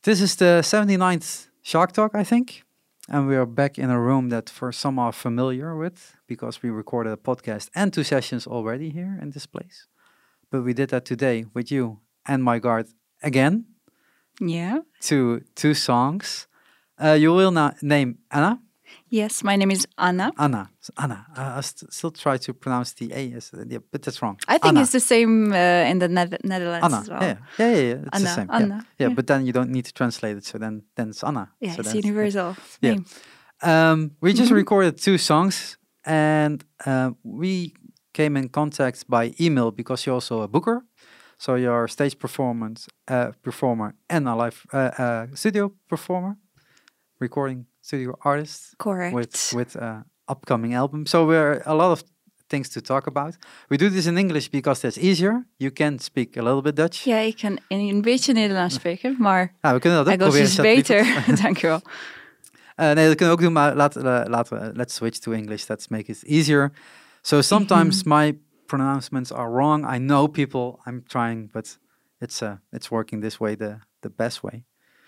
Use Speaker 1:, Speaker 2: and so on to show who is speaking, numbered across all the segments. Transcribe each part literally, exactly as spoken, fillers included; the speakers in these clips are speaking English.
Speaker 1: This is the seventy-ninth Shark Talk, I think. And we are back in a room that for some are familiar with because we recorded a podcast and two sessions already here in this place. But we did that today with you and my guard again.
Speaker 2: Yeah.
Speaker 1: To two songs. Uh, you will now name Anna.
Speaker 2: Yes, my name is Anna.
Speaker 1: Anna. So Anna. Uh, I st- still try to pronounce the A, as, uh, yeah, but that's wrong.
Speaker 2: I think
Speaker 1: Anna.
Speaker 2: it's the same uh, in the ne- Netherlands
Speaker 1: Anna.
Speaker 2: as well.
Speaker 1: Yeah, yeah, yeah, yeah. It's
Speaker 2: Anna.
Speaker 1: the same.
Speaker 2: Anna.
Speaker 1: Yeah. Yeah,
Speaker 2: Yeah.
Speaker 1: but then you don't need to translate it. So then, then it's Anna.
Speaker 2: Yeah,
Speaker 1: so
Speaker 2: it's
Speaker 1: that's-
Speaker 2: universal
Speaker 1: Yeah.
Speaker 2: name.
Speaker 1: Um, we just
Speaker 2: Mhm.
Speaker 1: recorded two songs, and uh, we came in contact by email because you're also a booker. So you're a stage performance uh, performer and a live uh, uh, studio performer, recording studio artist
Speaker 2: Correct.
Speaker 1: with with uh, upcoming album. So we're a lot of things to talk about. We do this in English because that's easier. You can speak a little bit Dutch.
Speaker 2: Ja, ik kan een beetje Nederlands spreken, maar
Speaker 1: Nou, we kunnen dat ook
Speaker 2: Engels
Speaker 1: proberen.
Speaker 2: is
Speaker 1: alsjeblieft.
Speaker 2: beter. Dank je wel.
Speaker 1: Uh, nee, dat kunnen we ook doen, maar laten uh, laten we, let's switch to English. Let's make it easier. So sometimes my pronouncements are wrong. I know people. I'm trying, but it's uh, it's working this way, the the best way.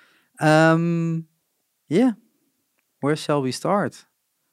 Speaker 1: Um, yeah. Where shall we start?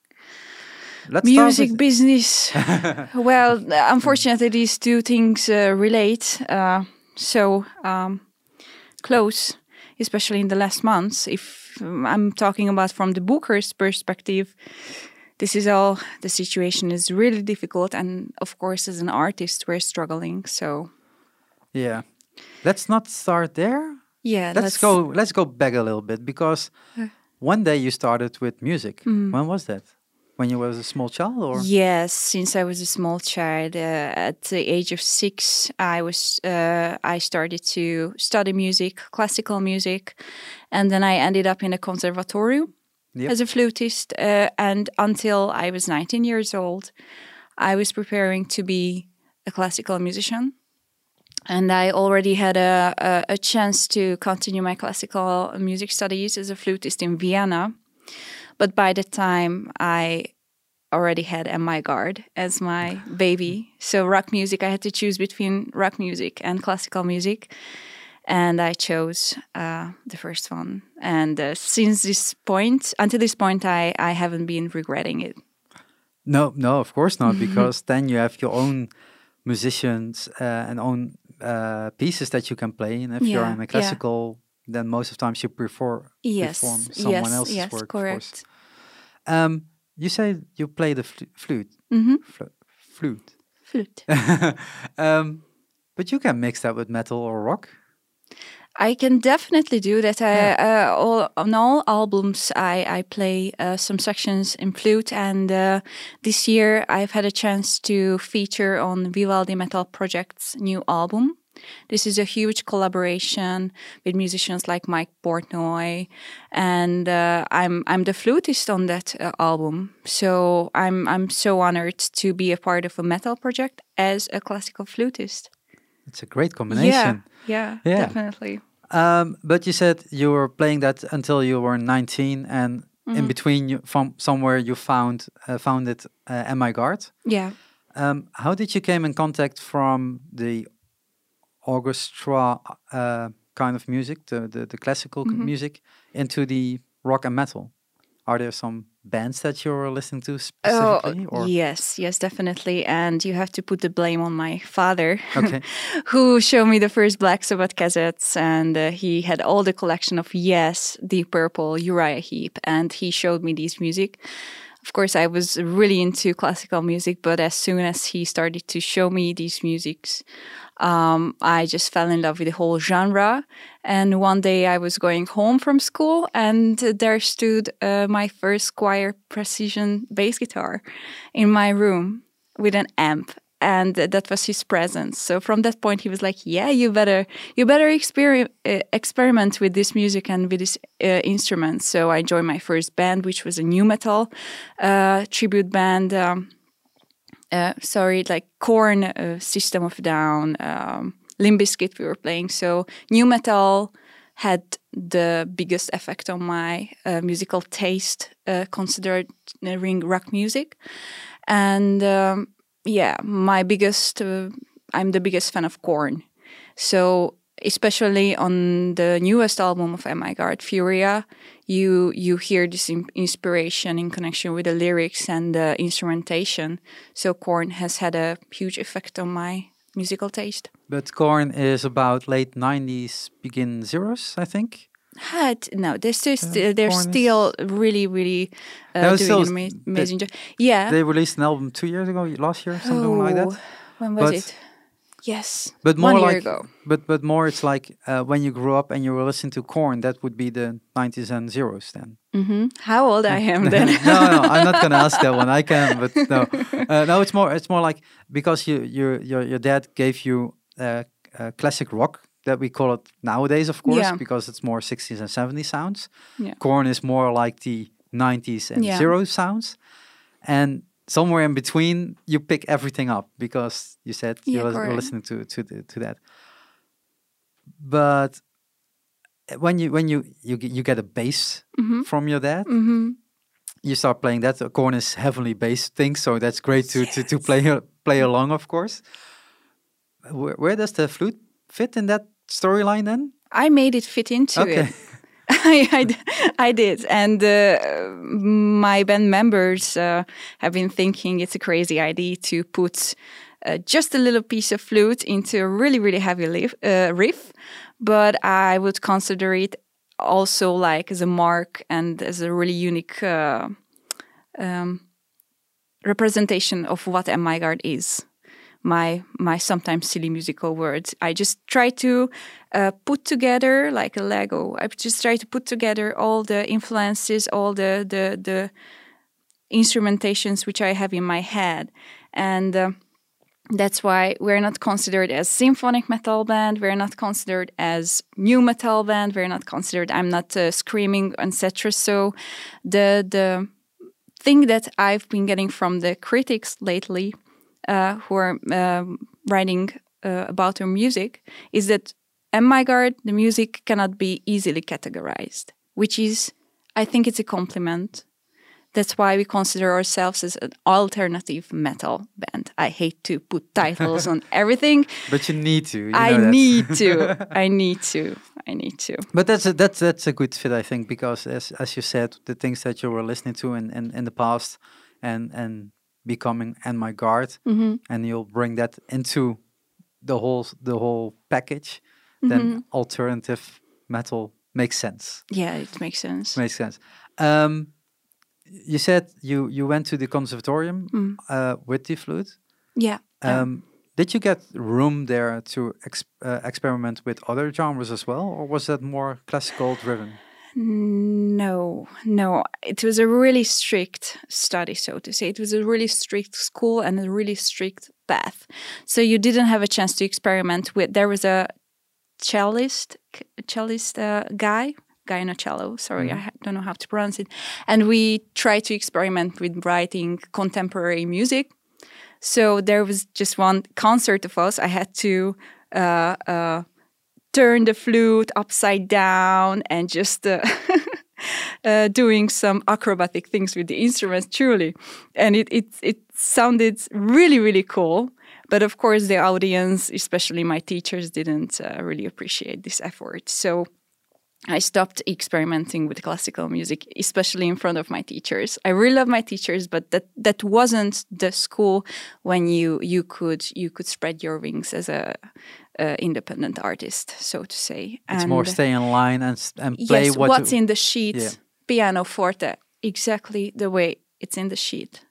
Speaker 1: Let's
Speaker 2: Music
Speaker 1: start with
Speaker 2: business. Well, unfortunately, these two things uh, relate uh, so um, close, especially in the last months. If um, I'm talking about from the booker's perspective, this is all, the situation is really difficult. And of course, as an artist, we're struggling. So,
Speaker 1: yeah. Let's not start there.
Speaker 2: yeah,
Speaker 1: Let's, go. Let's go back a little bit because
Speaker 2: Uh.
Speaker 1: one day you started with music.
Speaker 2: Mm.
Speaker 1: When was that? When you was a small child, or
Speaker 2: Yes, since I was a small child, uh, at the age of six, I was uh, I started to study music, classical music, and then I ended up in a conservatorium
Speaker 1: Yep.
Speaker 2: as a flutist. Uh, and until I was nineteen years old, I was preparing to be a classical musician, and I already had a, a, a chance to continue my classical music studies as a flutist in Vienna. But by the time I already had M I Guard as my baby, so rock music, I had to choose between rock music and classical music. And I chose uh, the first one. And uh, since this point, until this point, I, I haven't been regretting it.
Speaker 1: No, no, of course not, because then you have your own musicians uh, and own uh, pieces that you can play. And if you're
Speaker 2: Yeah,
Speaker 1: in a
Speaker 2: yeah.
Speaker 1: classical, then most of the times you prefer
Speaker 2: Yes,
Speaker 1: perform someone
Speaker 2: yes,
Speaker 1: else's
Speaker 2: yes,
Speaker 1: work. Of
Speaker 2: correct.
Speaker 1: course. Um, you say you play the fl- flute,
Speaker 2: Mm-hmm.
Speaker 1: Flu- flute,
Speaker 2: Flute.
Speaker 1: um, but you can mix that with metal or rock.
Speaker 2: I can definitely do that. I,
Speaker 1: Yeah.
Speaker 2: uh, all, on all albums, I, I play uh, some sections in flute. And uh, this year, I've had a chance to feature on Vivaldi Metal Project's new album. This is a huge collaboration with musicians like Mike Portnoy, and uh, I'm I'm the flutist on that uh, album. So I'm I'm so honored to be a part of a metal project as a classical flutist.
Speaker 1: It's a great combination.
Speaker 2: Yeah,
Speaker 1: Yeah.
Speaker 2: definitely.
Speaker 1: Um, but you said you were playing that until you were nineteen, and in
Speaker 2: Mhm.
Speaker 1: between, you, from somewhere you found uh, founded uh, M I Guard.
Speaker 2: Yeah.
Speaker 1: Um, how did you came in contact from the orchestra uh, kind of music, the the, the classical
Speaker 2: Mhm.
Speaker 1: music, into the rock and metal? Are there some bands that you're listening to
Speaker 2: Oh,
Speaker 1: specifically? or
Speaker 2: yes, yes, definitely. And you have to put the blame on my father,
Speaker 1: Okay.
Speaker 2: who showed me the first Black Sabbath cassettes. And uh, he had all the collection of Yes, Deep Purple, Uriah Heep. And he showed me these music. Of course, I was really into classical music, but as soon as he started to show me these musics, um, I just fell in love with the whole genre. And one day I was going home from school, and there stood uh, my first Squier Precision bass guitar in my room with an amp. And that was his presence. So from that point, he was like, "Yeah, you better, you better exper- uh, experiment with this music and with this uh, instrument." So I joined my first band, which was a new metal uh, tribute band. Um, uh, sorry, like Korn, uh, System of a Down, um, Limp Bizkit we were playing. So new metal had the biggest effect on my uh, musical taste, uh, considering rock music. And um, yeah, my biggest, uh, I'm the biggest fan of Korn. So especially on the newest album of Am I God, Furia, you you hear this in- inspiration in connection with the lyrics and the instrumentation. So Korn has had a huge effect on my musical taste.
Speaker 1: But Korn is about late nineties, begin zeros, I think.
Speaker 2: Had no, they're still,
Speaker 1: Yeah,
Speaker 2: sti- they're
Speaker 1: Korn is-
Speaker 2: still really really uh,
Speaker 1: No,
Speaker 2: doing
Speaker 1: still
Speaker 2: an
Speaker 1: s-
Speaker 2: ama-
Speaker 1: they-
Speaker 2: amazing job. Yeah.
Speaker 1: They released an album two years ago, last year, something like
Speaker 2: Oh,
Speaker 1: that.
Speaker 2: when was
Speaker 1: But-
Speaker 2: it? Yes,
Speaker 1: But more
Speaker 2: one year
Speaker 1: like,
Speaker 2: ago.
Speaker 1: but but more, it's like uh, when you grew up and you were listening to Korn, that would be the nineties and zeros then.
Speaker 2: Hmm. How old I am then?
Speaker 1: no, no, I'm not gonna ask that one. I can, but no, uh, no. It's more, it's more like because you, your, your, your dad gave you uh, uh, classic rock that we call it nowadays, of course,
Speaker 2: Yeah.
Speaker 1: because it's more sixties and seventies sounds.
Speaker 2: Yeah.
Speaker 1: Korn is more like the nineties and
Speaker 2: Yeah.
Speaker 1: zeros sounds, and somewhere in between you pick everything up because you said you
Speaker 2: Yeah,
Speaker 1: was- were
Speaker 2: correct.
Speaker 1: listening to to the, to that. But when you when you you get, you get a bass
Speaker 2: Hmm.
Speaker 1: from your dad,
Speaker 2: Hmm.
Speaker 1: you start playing that. The Korn is heavily bass thing, so that's great to to, to play a- play along, of course. Where, where does the flute fit in that storyline then?
Speaker 2: I made it fit into
Speaker 1: Okay.
Speaker 2: it. I, I d- I did. And uh, my band members uh, have been thinking it's a crazy idea to put uh, just a little piece of flute into a really, really heavy liff, uh, riff. But I would consider it also like as a mark and as a really unique uh, um, representation of what Am I God is. My my sometimes silly musical words. I just try to uh, put together like a Lego. I just try to put together all the influences, all the the the instrumentations which I have in my head, and uh, that's why we're not considered as symphonic metal band. We're not considered as new metal band. We're not considered. I'm not uh, screaming, et cetera. So the the thing that I've been getting from the critics lately, uh, who are um, writing uh, about our music, is that Am I God, the music cannot be easily categorized, which is, I think it's a compliment. That's why we consider ourselves as an alternative metal band. I hate to put titles on everything.
Speaker 1: But you need to. You
Speaker 2: I
Speaker 1: know that.
Speaker 2: need to. I need to. I need to.
Speaker 1: But that's a, that's that's a good fit, I think, because as as you said, the things that you were listening to in, in, in the past, and and becoming and my guard,
Speaker 2: Mm-hmm.
Speaker 1: and you'll bring that into the whole the whole package, then alternative metal makes sense.
Speaker 2: Yeah, it makes sense.
Speaker 1: Makes sense. Um, you said you you went to the conservatorium
Speaker 2: Mm.
Speaker 1: uh, with the flute.
Speaker 2: Yeah. yeah.
Speaker 1: Um, did you get room there to ex- uh, experiment with other genres as well, or was that more classical driven?
Speaker 2: No, no. It was a really strict study, so to say. It was a really strict school and a really strict path. So you didn't have a chance to experiment with. There was a cellist, cellist uh, guy, guy in a cello. Sorry, I ha- don't know how to pronounce it. And we tried to experiment with writing contemporary music. So there was just one concert of us. I had to uh, uh, turn the flute upside down and just uh, uh, doing some acrobatic things with the instruments, truly. And it, it, it sounded really, really cool. But of course, the audience, especially my teachers, didn't uh, really appreciate this effort. So I stopped experimenting with classical music, especially in front of my teachers. I really love my teachers, but that, that wasn't the school when you you could you could spread your wings as a, a independent artist, so to say.
Speaker 1: It's more stay in line and s- and play
Speaker 2: yes,
Speaker 1: what
Speaker 2: what's
Speaker 1: you,
Speaker 2: in the sheet,
Speaker 1: Yeah.
Speaker 2: piano forte, exactly the way it's in the sheet.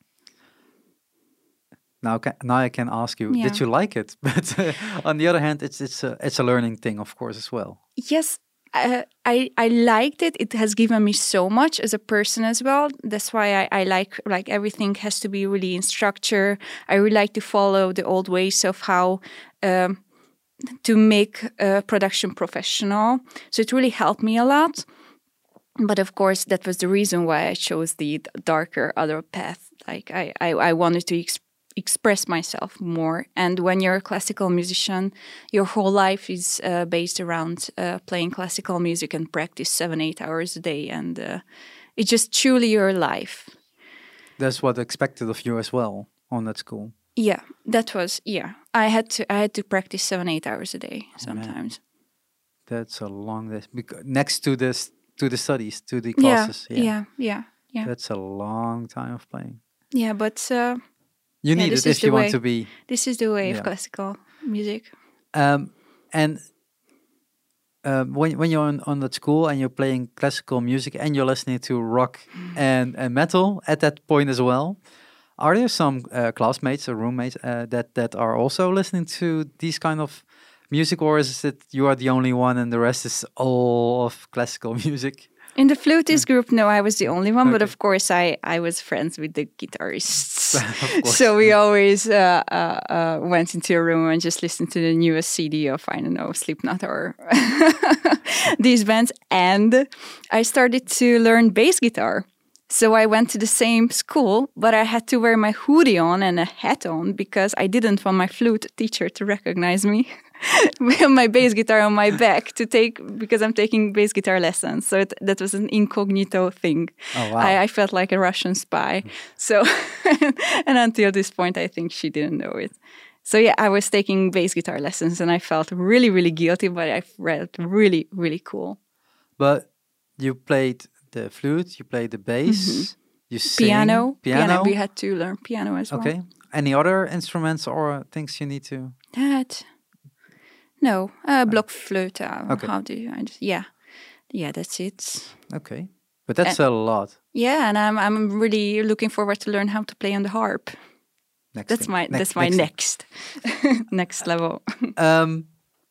Speaker 1: now. Ca- now I can ask you:
Speaker 2: Yeah.
Speaker 1: did you like it? But uh, on the other hand, it's it's a it's a learning thing, of course, as well.
Speaker 2: Yes, uh, I I liked it. It has given me so much as a person as well. That's why I, I like like everything has to be really in structure. I really like to follow the old ways of how um, to make a production professional. So it really helped me a lot. But of course, that was the reason why I chose the d- darker other path. Like I I, I wanted to ex- express myself more. And when you're a classical musician, your whole life is uh, based around uh, playing classical music and practice seven, eight hours a day. And uh, it's just truly your life.
Speaker 1: That's what expected of you as well on that school.
Speaker 2: Yeah, that was, yeah. I had to I had to practice seven, eight hours a day
Speaker 1: Oh, man.
Speaker 2: sometimes.
Speaker 1: That's a long day. Because next to this, to the studies, to the
Speaker 2: Yeah,
Speaker 1: classes. Yeah.
Speaker 2: yeah, yeah, yeah,
Speaker 1: That's a long time of playing.
Speaker 2: yeah. But uh,
Speaker 1: You
Speaker 2: yeah,
Speaker 1: need
Speaker 2: this
Speaker 1: it
Speaker 2: is
Speaker 1: if
Speaker 2: the
Speaker 1: you want
Speaker 2: way.
Speaker 1: to be.
Speaker 2: This is the way of
Speaker 1: Yeah.
Speaker 2: classical music.
Speaker 1: Um, and um, when when you're on, on that school and you're playing classical music and you're listening to rock and, and metal at that point as well, are there some uh, classmates or roommates uh, that that are also listening to these kind of music, or is it you are the only one and the rest is all of classical music?
Speaker 2: In the flutist group, no, I was the only one. But
Speaker 1: Okay.
Speaker 2: of course, I, I was friends with the guitarists.
Speaker 1: Of course.
Speaker 2: So we always uh, uh, uh, went into a room and just listened to the newest C D of, I don't know, Slipknot or these bands. And I started to learn bass guitar. So I went to the same school, but I had to wear my hoodie on and a hat on because I didn't want my flute teacher to recognize me with my bass guitar on my back to take because I'm taking bass guitar lessons. So it, that was an incognito thing.
Speaker 1: Oh, wow.
Speaker 2: I, I felt like a Russian spy. So, and until this point, I think she didn't know it. So yeah, I was taking bass guitar lessons and I felt really, really guilty, but I felt really, really cool.
Speaker 1: But you played the flute, you played the bass, you sing,
Speaker 2: Piano,
Speaker 1: piano.
Speaker 2: We had to learn piano as well.
Speaker 1: Okay. Any other instruments or things you need to?
Speaker 2: That no, uh, blockflöte. Uh,
Speaker 1: Okay.
Speaker 2: How do you? I just, yeah, yeah, that's it.
Speaker 1: Okay, but that's a lot.
Speaker 2: Yeah, and I'm I'm really looking forward to learn how to play on the harp.
Speaker 1: Next
Speaker 2: That's
Speaker 1: thing.
Speaker 2: my
Speaker 1: Next-
Speaker 2: that's my
Speaker 1: next
Speaker 2: next next level.
Speaker 1: Um,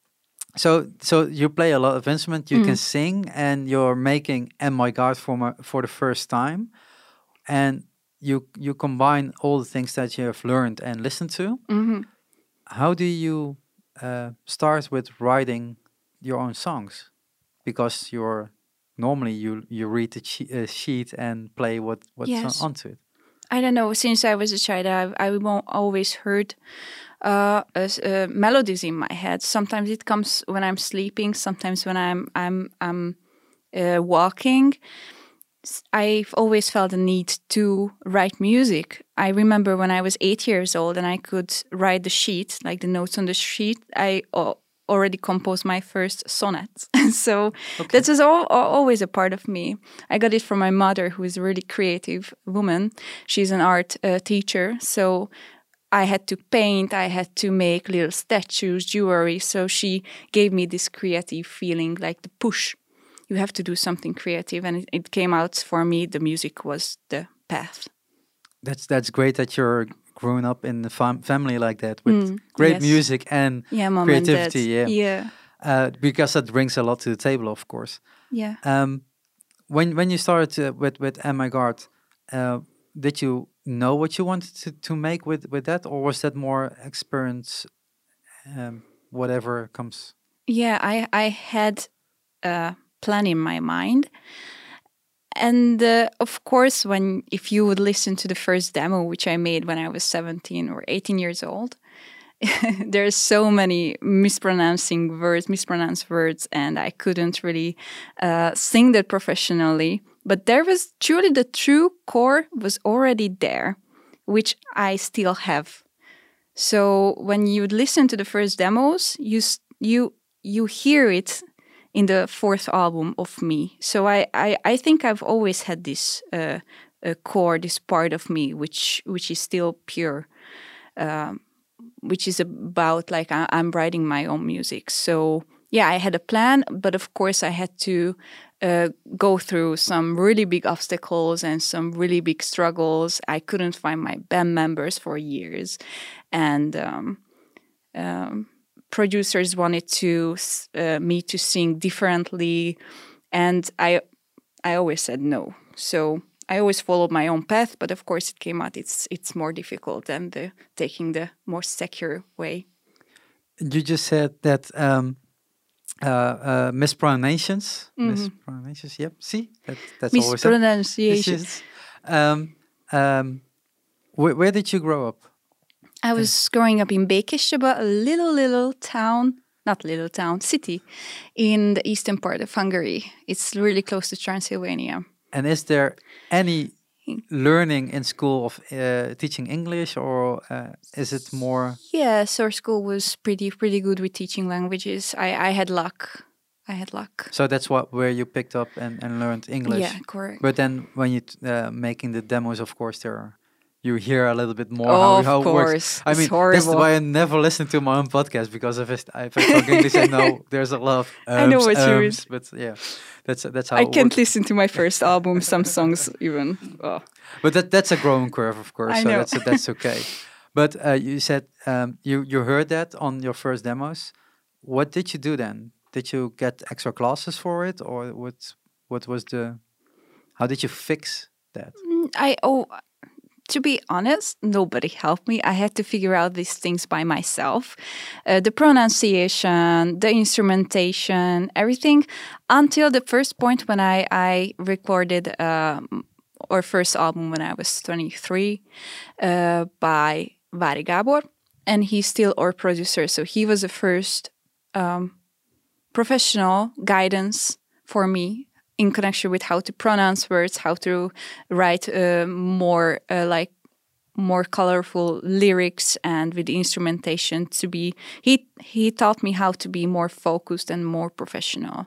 Speaker 1: so so you play a lot of instrument. You
Speaker 2: Mm.
Speaker 1: can sing, and you're making "And My God" for my, for the first time, and you you combine all the things that you have learned and listened to.
Speaker 2: Mhm.
Speaker 1: How do you uh, start with writing your own songs? Because you're normally you you read the che- uh, sheet and play what what's on-
Speaker 2: Yes.
Speaker 1: onto it.
Speaker 2: I don't know. Since I was a child, I I won't always heard uh, as, uh, melodies in my head. Sometimes it comes when I'm sleeping. Sometimes when I'm I'm I'm uh, walking. S- I've always felt the need to write music. I remember when I was eight years old and I could write the sheet, like the notes on the sheet. I uh, already composed my first sonnet. So that was all, al- always a part of me. I got it from my mother, who is a really creative woman. She's an art uh, teacher. So I had to paint, I had to make little statues, jewelry. So she gave me this creative feeling, like the push. You have to do something creative. And it, it came out for me. The music was the path.
Speaker 1: That's that's great that you're growing up in a fam- family like that with
Speaker 2: Mm,
Speaker 1: great
Speaker 2: yes.
Speaker 1: music and
Speaker 2: Yeah, mom
Speaker 1: creativity.
Speaker 2: and
Speaker 1: Yeah,
Speaker 2: dad. Yeah.
Speaker 1: Uh, because that brings a lot to the table, of course.
Speaker 2: Yeah.
Speaker 1: Um, when when you started uh, with with "And My God," uh, did you know what you wanted to, to make with with that, or was that more experience, um, whatever comes?
Speaker 2: Yeah, I I had a plan in my mind. And uh, of course, when if you would listen to the first demo, which I made when I was seventeen or eighteen years old, there's so many mispronouncing words, mispronounced words, and I couldn't really uh, sing that professionally. But there was truly the true core was already there, which I still have. So when you listen to the first demos, you s- you you hear it in the fourth album of me. So I I, I think I've always had this uh, uh, core, this part of me, which which is still pure, um, which is about like I, I'm writing my own music. So yeah, I had a plan, but of course I had to uh, go through some really big obstacles and some really big struggles. I couldn't find my band members for years, and um, um, producers wanted to uh, me to sing differently, and I I always said no. So I always followed my own path, but of course it came out it's it's more difficult than the taking the more secure way.
Speaker 1: You just said that um, uh, uh, mispronunciations, mispronunciations. Yep. See, that, that's always a-
Speaker 2: Mispronunciation.
Speaker 1: Yes. Um, um, where, where did you grow up?
Speaker 2: I was growing up in Békéscsaba, a little little town, not little town, city in the eastern part of Hungary. It's really close to Transylvania.
Speaker 1: And is there any learning in school of uh, teaching English, or uh, is it more?
Speaker 2: Yes, our school was pretty pretty good with teaching languages. I, I had luck I had luck.
Speaker 1: So that's what where you picked up and, and learned English.
Speaker 2: Yeah, correct.
Speaker 1: But then when you t- uh, making the demos, of course, there are, you hear a little bit more
Speaker 2: Oh,
Speaker 1: how,
Speaker 2: of
Speaker 1: how it works.
Speaker 2: course.
Speaker 1: I
Speaker 2: It's
Speaker 1: mean, that's
Speaker 2: horrible.
Speaker 1: why I never listen to my own podcast, because if I, st- if I talk English, I know there's a lot of ums,
Speaker 2: I know what you mean.
Speaker 1: ums, but yeah, that's that's how
Speaker 2: I
Speaker 1: it
Speaker 2: can't
Speaker 1: works.
Speaker 2: listen to my first album, some songs even. Oh.
Speaker 1: But that that's a growing curve, of course.
Speaker 2: I
Speaker 1: so
Speaker 2: know.
Speaker 1: that's that's okay. But uh, you said um, you you heard that on your first demos. What did you do then? Did you get extra classes for it, or what? What was the? How did you fix that?
Speaker 2: Mm, I oh, to be honest, nobody helped me. I had to figure out these things by myself. Uh, the pronunciation, the instrumentation, everything, until the first point when I I recorded um, our first album when I was twenty-three uh, by Vári Gábor, and he's still our producer. So he was the first um, professional guidance for me in connection with how to pronounce words, how to write uh, more uh, like more colorful lyrics, and with the instrumentation to be. He he taught me how to be more focused and more professional.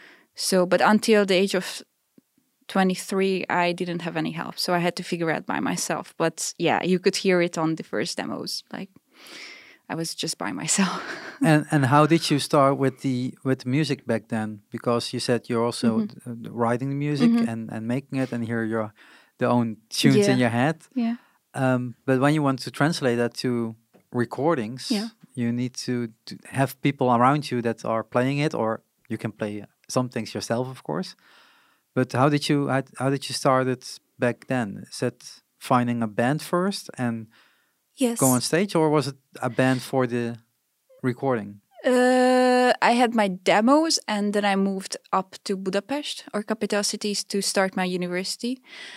Speaker 2: So, but until the age of twenty-three, I didn't have any help, so I had to figure out by myself. But yeah, you could hear it on the first demos, like I was just by myself.
Speaker 1: And and how did you start with the with music back then? Because you said you're also
Speaker 2: Mhm.
Speaker 1: uh, writing the music
Speaker 2: Mhm.
Speaker 1: and and making it, and hear your the own tunes
Speaker 2: Yeah.
Speaker 1: in your head.
Speaker 2: Yeah.
Speaker 1: Um, but when you want to translate that to recordings,
Speaker 2: Yeah.
Speaker 1: you need to, to have people around you that are playing it, or you can play some things yourself, of course. But how did you how, how did you start it back then? Is it finding a band first and
Speaker 2: Yes.
Speaker 1: go on stage, or was it a band for the recording?
Speaker 2: Uh, I had my demos, and then I moved up to Budapest or capital cities to start my university,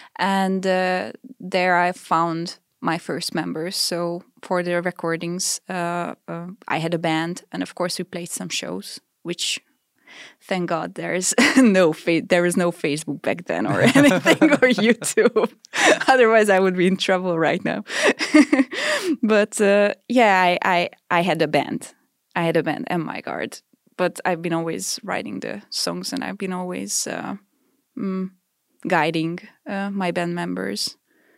Speaker 2: and uh, there I found my first members. So for the recordings, uh, uh, I had a band, and of course we played some shows. Which, thank God, there's no fa- there was no Facebook back then or anything or YouTube. Otherwise, I would be in trouble right now. But uh, yeah, I, I I had a band. I had a band, M I Guard, but I've been always writing the songs, and I've been always uh, mm, guiding uh, my band members.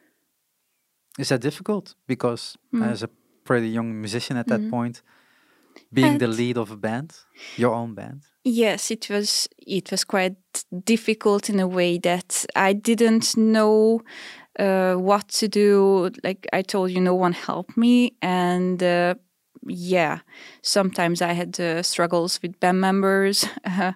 Speaker 1: Is that difficult? Because
Speaker 2: Mm.
Speaker 1: as a pretty young musician at that
Speaker 2: Mhm.
Speaker 1: point, being the
Speaker 2: And-
Speaker 1: lead of a band, your own band.
Speaker 2: Yes, it was. It was quite difficult in a way that I didn't know uh, what to do. Like I told you, no one helped me, and uh, yeah, sometimes I had uh, struggles with band members.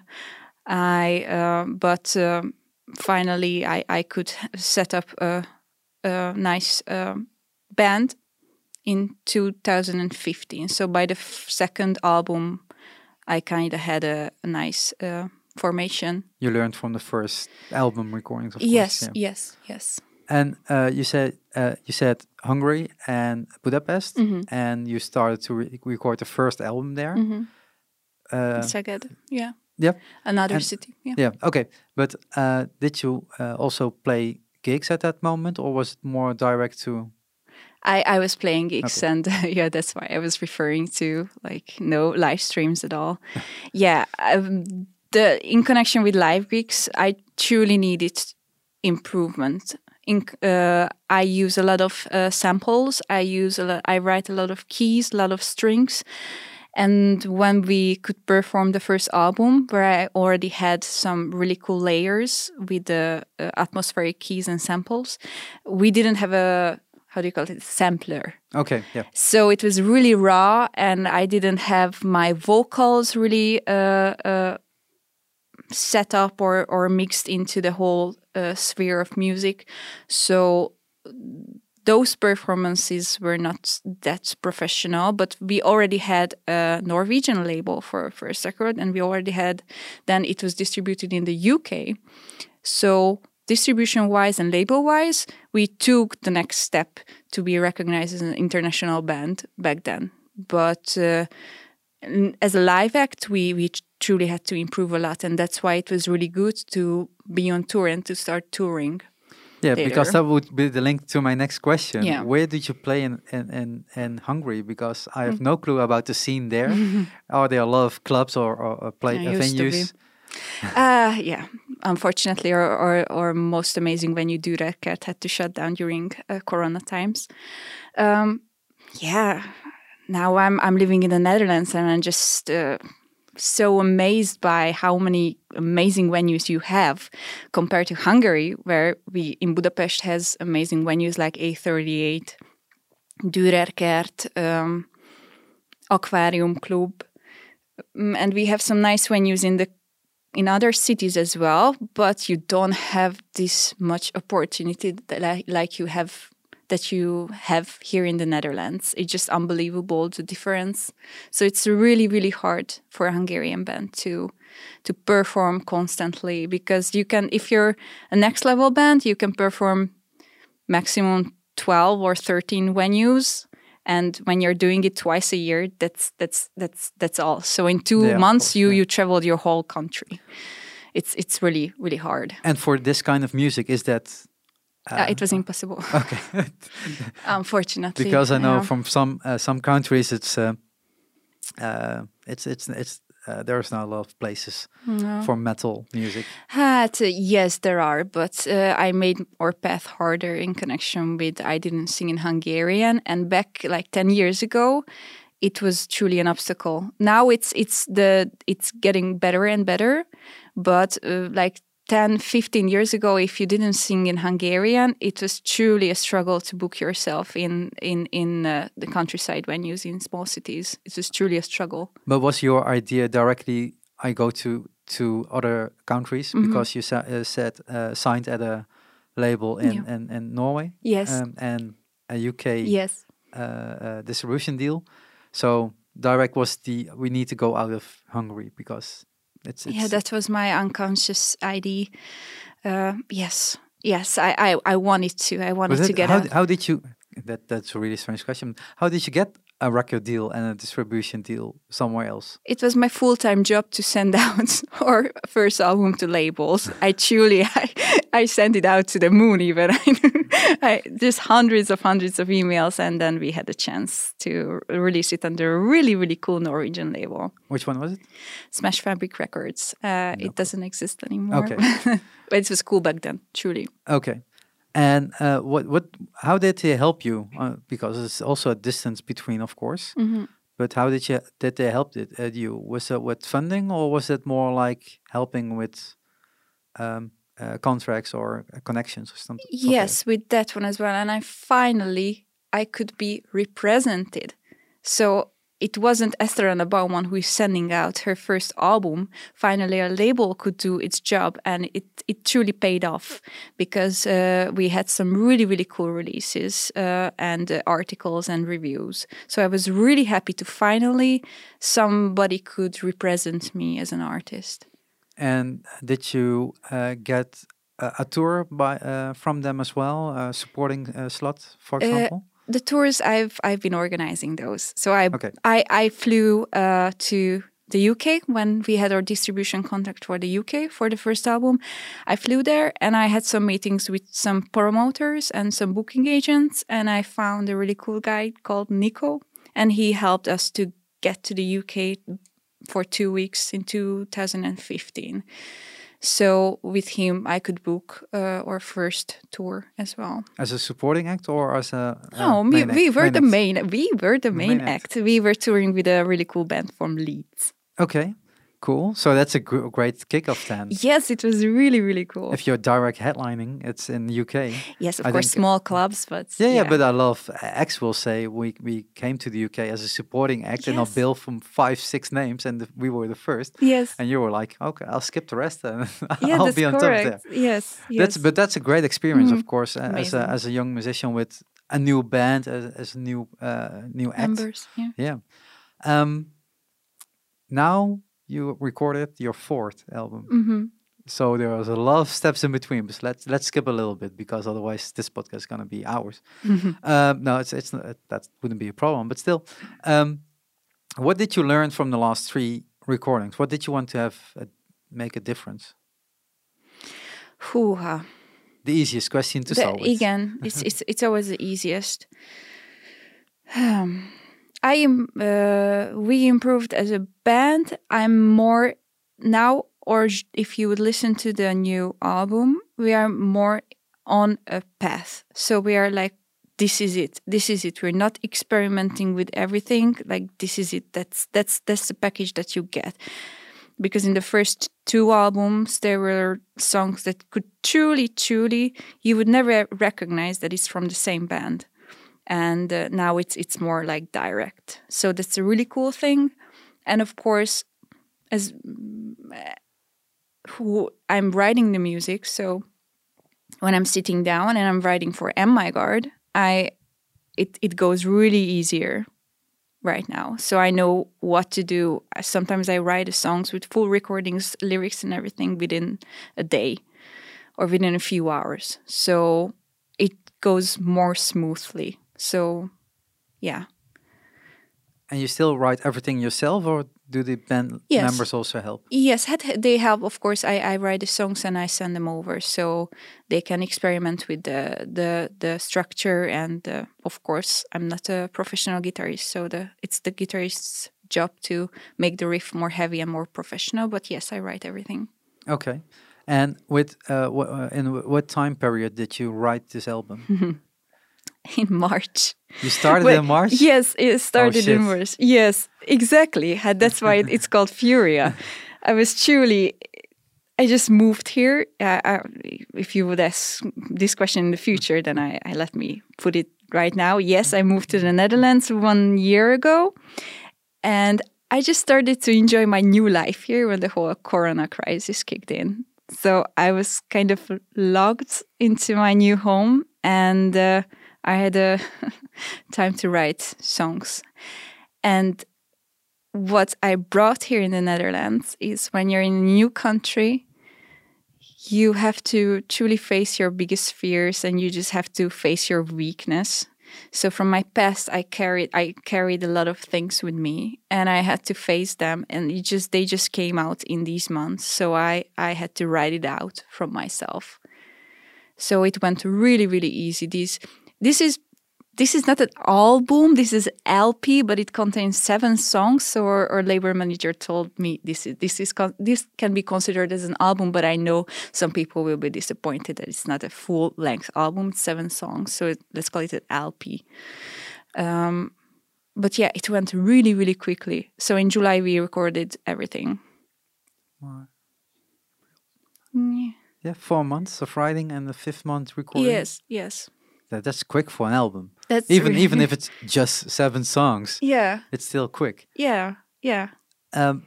Speaker 2: I, uh, but um, finally, I I could set up a, a nice um band in two thousand fifteen. So by the f- second album, I kind of had a, a nice uh, formation.
Speaker 1: You learned from the first album recordings, of
Speaker 2: Yes,
Speaker 1: course. Yeah.
Speaker 2: yes, yes.
Speaker 1: And uh, you said uh, you said Hungary and Budapest,
Speaker 2: Mhm.
Speaker 1: and you started to re- record the first album there.
Speaker 2: Mm-hmm.
Speaker 1: Uh,
Speaker 2: Szeged, yeah.
Speaker 1: Yep.
Speaker 2: Another
Speaker 1: And-
Speaker 2: city, yeah.
Speaker 1: yeah. Okay. But uh, did you uh, also play gigs at that moment, or was it more direct to?
Speaker 2: I, I was playing gigs,
Speaker 1: Okay.
Speaker 2: and yeah, that's why I was referring to like no live streams at all. Yeah, um, the in connection with live gigs, I truly needed improvement. In, uh, I use a lot of uh, samples. I use a lot. I write a lot of keys, a lot of strings. And when we could perform the first album, where I already had some really cool layers with the uh, atmospheric keys and samples, we didn't have a, how do you call it, sampler.
Speaker 1: Okay. Yeah.
Speaker 2: So it was really raw, and I didn't have my vocals really uh, uh, set up or, or mixed into the whole uh, sphere of music. So those performances were not that professional, but we already had a Norwegian label for our first record, and we already had, then it was distributed in the U K. So distribution-wise and label-wise, we took the next step to be recognized as an international band back then. But uh, n- as a live act, we, we truly had to improve a lot, and that's why it was really good to be on tour and to start touring.
Speaker 1: Yeah,
Speaker 2: later.
Speaker 1: because that would be the link to my next question.
Speaker 2: Yeah.
Speaker 1: Where did you play in, in, in, in Hungary? Because I have
Speaker 2: Mm.
Speaker 1: no clue about the scene there. Are there a lot of clubs or, or, or play
Speaker 2: There
Speaker 1: uh,
Speaker 2: used to be.
Speaker 1: venues?
Speaker 2: Uh, yeah, unfortunately, or, or, or most amazing venue, Dürerkert, had to shut down during uh, Corona times. Um, yeah, now I'm I'm living in the Netherlands, and I'm just uh, so amazed by how many amazing venues you have compared to Hungary, where we in Budapest has amazing venues like A thirty-eight, Dürerkert, um, Aquarium Club, um, and we have some nice venues in the in other cities as well. But you don't have this much opportunity that li- like you have that you have here in the Netherlands. It's just unbelievable, the difference. So it's really, really hard for a Hungarian band to to perform constantly, because you can, if you're a next level band, you can perform maximum twelve or thirteen venues. And when you're doing it twice a year, that's that's that's that's all. So in two
Speaker 1: Yeah, of
Speaker 2: months,
Speaker 1: course,
Speaker 2: you
Speaker 1: yeah.
Speaker 2: you traveled your whole country. It's it's really really hard.
Speaker 1: And for this kind of music, is that
Speaker 2: Uh, it was impossible,
Speaker 1: okay?
Speaker 2: unfortunately.
Speaker 1: Because I know
Speaker 2: Yeah.
Speaker 1: from some uh, some countries, it's uh, uh, it's it's it's uh, there's not a lot of places
Speaker 2: No.
Speaker 1: for metal music.
Speaker 2: Had, uh, yes, there are, but uh, I made our path harder in connection with I didn't sing in Hungarian, and back like ten years ago, it was truly an obstacle. Now it's it's the it's getting better and better, but uh, like ten, fifteen years ago, if you didn't sing in Hungarian, it was truly a struggle to book yourself in in in uh, the countryside venues in small cities. It was truly a struggle.
Speaker 1: But was your idea directly? I go to to other countries
Speaker 2: Mhm.
Speaker 1: because you sa- uh, said uh, signed at a label in
Speaker 2: Yeah.
Speaker 1: in, in Norway,
Speaker 2: Yes.
Speaker 1: um, and a U K
Speaker 2: Yes.
Speaker 1: uh, uh, distribution deal. So direct was the we need to go out of Hungary because it's, it's
Speaker 2: Yeah, that was my unconscious I D. Uh, yes, yes, I, I, I wanted to. I wanted
Speaker 1: was
Speaker 2: to
Speaker 1: it,
Speaker 2: get
Speaker 1: how,
Speaker 2: out.
Speaker 1: d- how did you that that's a really strange question. How did you get a record deal and a distribution deal somewhere else?
Speaker 2: It was my full time job to send out our first album to labels. I truly, I, I sent it out to the moon. Even I, I just hundreds of hundreds of emails, and then we had a chance to release it under a really really cool Norwegian label,
Speaker 1: Which one was it?
Speaker 2: Smash Fabric Records. Uh, it doesn't exist anymore.
Speaker 1: Okay.
Speaker 2: But it was cool back then, truly.
Speaker 1: Okay. And uh, what what how did they help you? Uh, because it's also a distance between, of course.
Speaker 2: Mhm.
Speaker 1: But how did you did they help it at you? Was it with funding or was it more like helping with um, uh, contracts or uh, connections or something?
Speaker 2: Yes, with that one as well. And I finally I could be represented. So it wasn't Esther Anna Baumann who is sending out her first album. Finally, a label could do its job, and it, it truly paid off because uh, we had some really, really cool releases uh, and uh, articles and reviews. So I was really happy to finally somebody could represent me as an artist.
Speaker 1: And did you uh, get a, a tour by uh, from them as well, uh, supporting uh, Slot, for example?
Speaker 2: The tours I've I've been organizing those. So I
Speaker 1: Okay.
Speaker 2: I, I flew uh, to the U K when we had our distribution contract for the U K for the first album. I flew there and I had some meetings with some promoters and some booking agents, and I found a really cool guy called Nico, and he helped us to get to the U K for two weeks in two thousand fifteen. So with him, I could book uh, our first tour as well.
Speaker 1: As a supporting act or as a uh,
Speaker 2: No, we,
Speaker 1: main
Speaker 2: we
Speaker 1: act?
Speaker 2: were
Speaker 1: Main
Speaker 2: the
Speaker 1: act.
Speaker 2: main. We were the main,
Speaker 1: main act.
Speaker 2: act. We were touring with a really cool band from Leeds.
Speaker 1: Okay, cool. So that's a gr- great kickoff then.
Speaker 2: Yes, it was really really cool.
Speaker 1: If you're direct headlining, it's in the U K.
Speaker 2: Yes, of
Speaker 1: I
Speaker 2: course,
Speaker 1: think-
Speaker 2: small clubs, but
Speaker 1: Yeah, yeah, but I love X will say we we came to the U K as a supporting act and I'll
Speaker 2: Yes.
Speaker 1: bill from five, six names and the, we were the first.
Speaker 2: yes,
Speaker 1: And you were like, okay, I'll skip the rest and
Speaker 2: yeah,
Speaker 1: I'll
Speaker 2: that's
Speaker 1: be on top
Speaker 2: correct.
Speaker 1: there.
Speaker 2: Yes, yes.
Speaker 1: That's but that's a great experience, of
Speaker 2: Mhm.
Speaker 1: course, uh, as a
Speaker 2: Amazing.
Speaker 1: as a young musician with a new band, as, as a new uh, new act.
Speaker 2: Members. Yeah.
Speaker 1: Yeah. Um. Now you recorded your fourth album.
Speaker 2: hmm
Speaker 1: So there was a lot of steps in between, but let's let's skip a little bit because otherwise this podcast is gonna be hours. Um, no, it's it's not, that wouldn't be a problem, but still, um, what did you learn from the last three recordings? What did you want to have uh, make a difference?
Speaker 2: Hoo-ha.
Speaker 1: The easiest question to
Speaker 2: The-
Speaker 1: start with.
Speaker 2: again, it's it's it's always the easiest. Um, I am. Uh, we improved as a band. I'm more now. or j- if you would listen to the new album, we are more on a path. So we are like, this is it. This is it. We're not experimenting with everything. Like, this is it. That's that's that's the package that you get. Because in the first two albums, there were songs that could truly, truly, you would never recognize that it's from the same band. And uh, now it's it's more like direct. So that's a really cool thing. And of course, as who I'm writing the music, so when I'm sitting down and I'm writing for M My Guard, I it it goes really easier right now. So I know what to do. Sometimes I write the songs with full recordings, lyrics and everything within a day or within a few hours. So it goes more smoothly. So yeah.
Speaker 1: And you still write everything yourself, or do the band
Speaker 2: Yes.
Speaker 1: members also help?
Speaker 2: Yes, had- they help. Of course, I, I write the songs and I send them over, so they can experiment with the the, the structure. And uh, of course, I'm not a professional guitarist, so the it's the guitarist's job to make the riff more heavy and more professional. But yes, I write everything.
Speaker 1: Okay. And with uh, wh- uh, in wh- what time period did you write this album?
Speaker 2: In March.
Speaker 1: You started
Speaker 2: Well,
Speaker 1: in March?
Speaker 2: Yes, it started in
Speaker 1: shit.
Speaker 2: March. Yes, exactly. Had- That's why it- it's called Furia. I was truly, I just moved here. Uh, I, if you would ask this question in the future, then I, I let me put it right now. Yes, I moved to the Netherlands one year ago, and I just started to enjoy my new life here when the whole Corona crisis kicked in. So I was kind of logged into my new home, and uh, I had a time to write songs. And what I brought here in the Netherlands is when you're in a new country, you have to truly face your biggest fears, and you just have to face your weakness. So from my past, I carried I carried a lot of things with me, and I had to face them, and it just they just came out in these months. So I I had to write it out from myself. So it went really really easy. This this is this is not an album. This is L P, but it contains seven songs. So our, our label manager told me this is this is con- this can be considered as an album, but I know some people will be disappointed that it's not a full length album. It's seven songs, so it, let's call it an L P. Um, but yeah, it went really really quickly. So in July we recorded everything.
Speaker 1: Wow.
Speaker 2: Yeah.
Speaker 1: Yeah, four months of writing and the fifth month recording.
Speaker 2: Yes, yes.
Speaker 1: That, that's quick for an album.
Speaker 2: That's
Speaker 1: even
Speaker 2: really-
Speaker 1: even if it's just seven songs,
Speaker 2: Yeah,
Speaker 1: it's still quick.
Speaker 2: yeah, yeah.
Speaker 1: Um,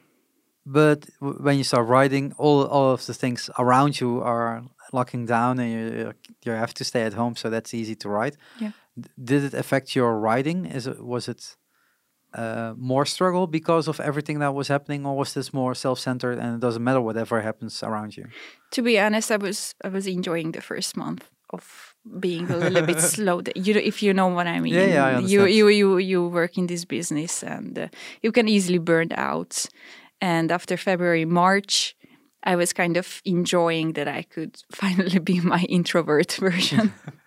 Speaker 1: but w- when you start writing, all all of the things around you are locking down, and you you have to stay at home. So that's easy to write.
Speaker 2: Yeah.
Speaker 1: D- did it affect your writing? Is it was it uh, more struggle because of everything that was happening, or was this more self-centered and it doesn't matter whatever happens around you?
Speaker 2: To be honest, I was I was enjoying the first month of being a little bit slow. You know, if you know what I mean.
Speaker 1: Yeah, yeah, I
Speaker 2: You
Speaker 1: understand.
Speaker 2: you you you work in this business, and uh, you can easily burn out. And after February, March, I was kind of enjoying that I could finally be my introvert version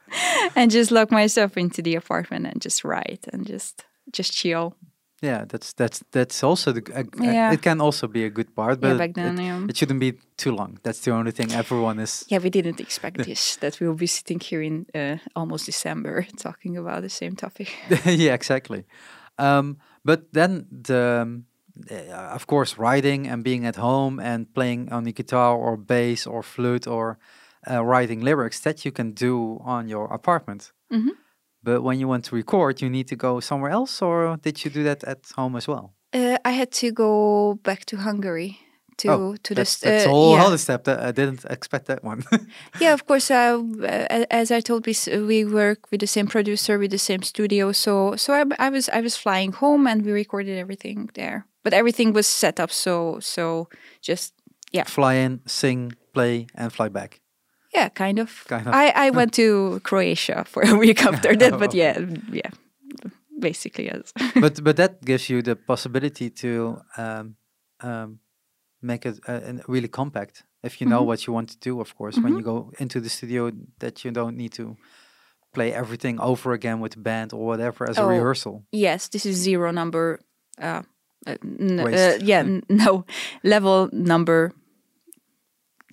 Speaker 2: and just lock myself into the apartment and just write and just just chill.
Speaker 1: Yeah, that's that's that's also the. Uh, uh,
Speaker 2: Yeah.
Speaker 1: It can also be a good part, but
Speaker 2: Yeah, back then,
Speaker 1: it,
Speaker 2: yeah.
Speaker 1: it shouldn't be too long. That's the only thing everyone is.
Speaker 2: Yeah, we didn't expect this, that we'll be sitting here in uh, almost December talking about the same topic.
Speaker 1: Yeah, exactly. Um, but then the, um, uh, of course, writing and being at home and playing on the guitar or bass or flute or uh, writing lyrics that you can do on your apartment.
Speaker 2: Mhm.
Speaker 1: But when you want to record, you need to go somewhere else, or did you do that at home as well?
Speaker 2: Uh, I had to go back to Hungary to
Speaker 1: oh,
Speaker 2: to the
Speaker 1: that's,
Speaker 2: st-
Speaker 1: that's a
Speaker 2: uh,
Speaker 1: whole
Speaker 2: yeah.
Speaker 1: other step. That I didn't expect that one.
Speaker 2: Yeah, of course. Uh, uh, as I told, we s- we work with the same producer, with the same studio. So so I, I was I was flying home, and we recorded everything there. But everything was set up. So so just yeah
Speaker 1: Fly in, sing, play, and fly back.
Speaker 2: yeah kind of.
Speaker 1: Kind of.
Speaker 2: I I went to Croatia for a week after that. But
Speaker 1: Okay.
Speaker 2: yeah yeah, basically yes.
Speaker 1: but but that gives you the possibility to um, um, make it uh, an- really compact if you know
Speaker 2: Mhm.
Speaker 1: what you want to do. Of course, when you go into the studio, that you don't need to play everything over again with the band or whatever as a
Speaker 2: Oh,
Speaker 1: rehearsal.
Speaker 2: Yes, this is zero number. Uh, uh, n- uh,
Speaker 1: Waste.
Speaker 2: yeah, n- no level number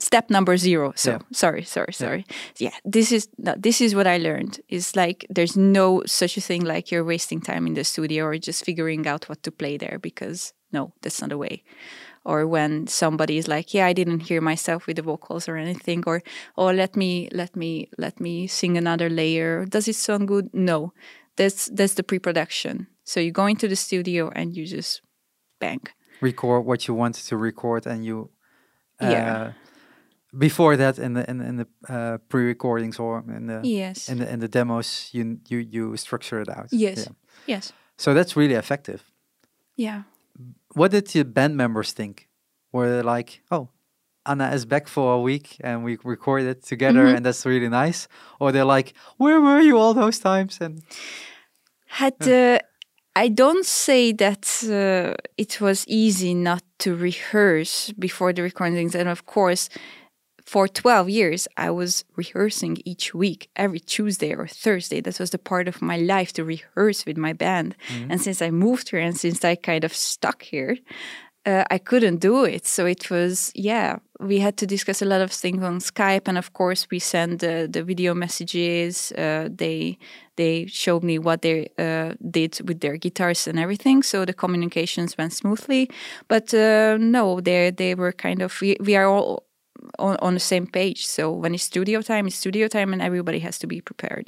Speaker 2: step number zero. So
Speaker 1: Yeah.
Speaker 2: sorry, sorry, sorry. Yeah, this is no, this is what I learned. Is like there's no such a thing like you're wasting time in the studio or just figuring out what to play there, because no, that's not the way. Or when somebody is like, yeah, I didn't hear myself with the vocals or anything, or oh, let me let me let me sing another layer. Does it sound good? No, that's that's the pre-production. So you go into the studio and you just bang.
Speaker 1: Record what you want to record, and you uh,
Speaker 2: Yeah.
Speaker 1: before that in the in, in the uh, pre-recordings or in the
Speaker 2: Yes.
Speaker 1: in the in the demos, you you you structure it out.
Speaker 2: Yes.
Speaker 1: Yeah.
Speaker 2: Yes.
Speaker 1: So that's really effective.
Speaker 2: Yeah.
Speaker 1: What did the band members think? Were they like, "Oh, Anna is back for a week and we recorded together,
Speaker 2: Mhm.
Speaker 1: and that's really nice"? Or they're like, "Where were you all those times?" And
Speaker 2: Had uh, I don't say that uh, it was easy not to rehearse before the recordings, and of course, for twelve years, I was rehearsing each week, every Tuesday or Thursday. That was the part of my life to rehearse with my band.
Speaker 1: Mhm.
Speaker 2: And since I moved here and since I kind of stuck here, uh, I couldn't do it. So it was, yeah, we had to discuss a lot of things on Skype. And of course, we sent uh, the video messages. Uh, they they showed me what they uh, did with their guitars and everything. So the communications went smoothly. But uh, no, they they were kind of, we, we are all On, on the same page. So when it's studio time, it's studio time, and everybody has to be prepared.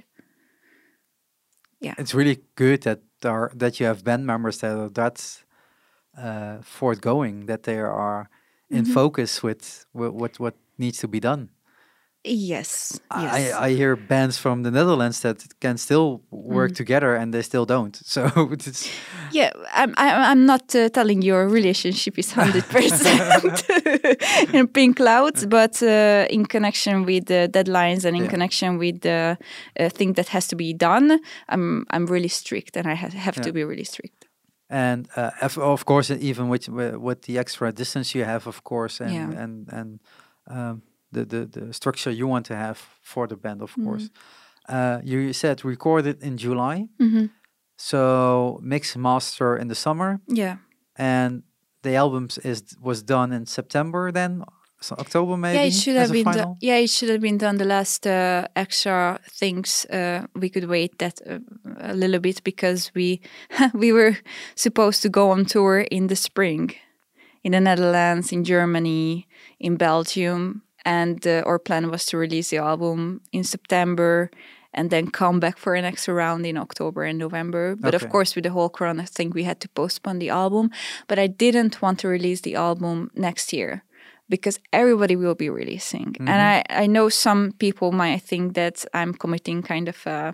Speaker 2: Yeah,
Speaker 1: it's really good that there are, that you have band members that are that uh, forthgoing, that they are in
Speaker 2: Mhm.
Speaker 1: focus with wh- what what needs to be done.
Speaker 2: yes, yes.
Speaker 1: I, I hear bands from the Netherlands that can still work
Speaker 2: Mm.
Speaker 1: together and they still don't. So it's
Speaker 2: Yeah, I'm. I'm, I'm not uh, telling your relationship is hundred percent in pink clouds, but uh, in connection with the deadlines and in
Speaker 1: Yeah.
Speaker 2: connection with the uh, thing that has to be done, I'm. I'm really strict, and I ha- have
Speaker 1: Yeah.
Speaker 2: to be really strict.
Speaker 1: and uh, of, of course, even with wi- with the extra distance you have, of course, and
Speaker 2: Yeah.
Speaker 1: and and um, the, the the structure you want to have for the band, of
Speaker 2: Mm.
Speaker 1: course. Uh, you said recorded in July,
Speaker 2: Hmm.
Speaker 1: so mix and master in the summer,
Speaker 2: Yeah.
Speaker 1: and the albums is was done in September, then so October maybe.
Speaker 2: Yeah, it should
Speaker 1: as
Speaker 2: have
Speaker 1: a
Speaker 2: been.
Speaker 1: final.
Speaker 2: Do- yeah, it should have been done. The last uh, extra things uh, we could wait that uh, a little bit because we we were supposed to go on tour in the spring, in the Netherlands, in Germany, in Belgium, and uh, our plan was to release the album in September and then come back for an extra round in October and November. But
Speaker 1: Okay.
Speaker 2: of course, with the whole Corona thing, we had to postpone the album. But I didn't want to release the album next year because everybody will be releasing. And I, I know some people might think that I'm committing kind of a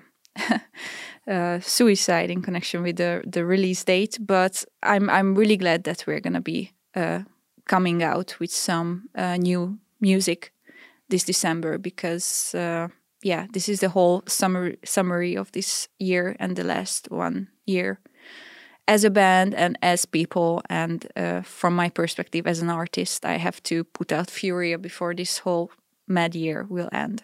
Speaker 2: uh, suicide in connection with the, the release date. But I'm I'm really glad that we're going to be uh, coming out with some uh, new music this December because, uh, yeah, this is the whole summary, summary of this year and the last one year as a band and as people. And uh, from my perspective as an artist, I have to put out Furia before this whole mad year will end.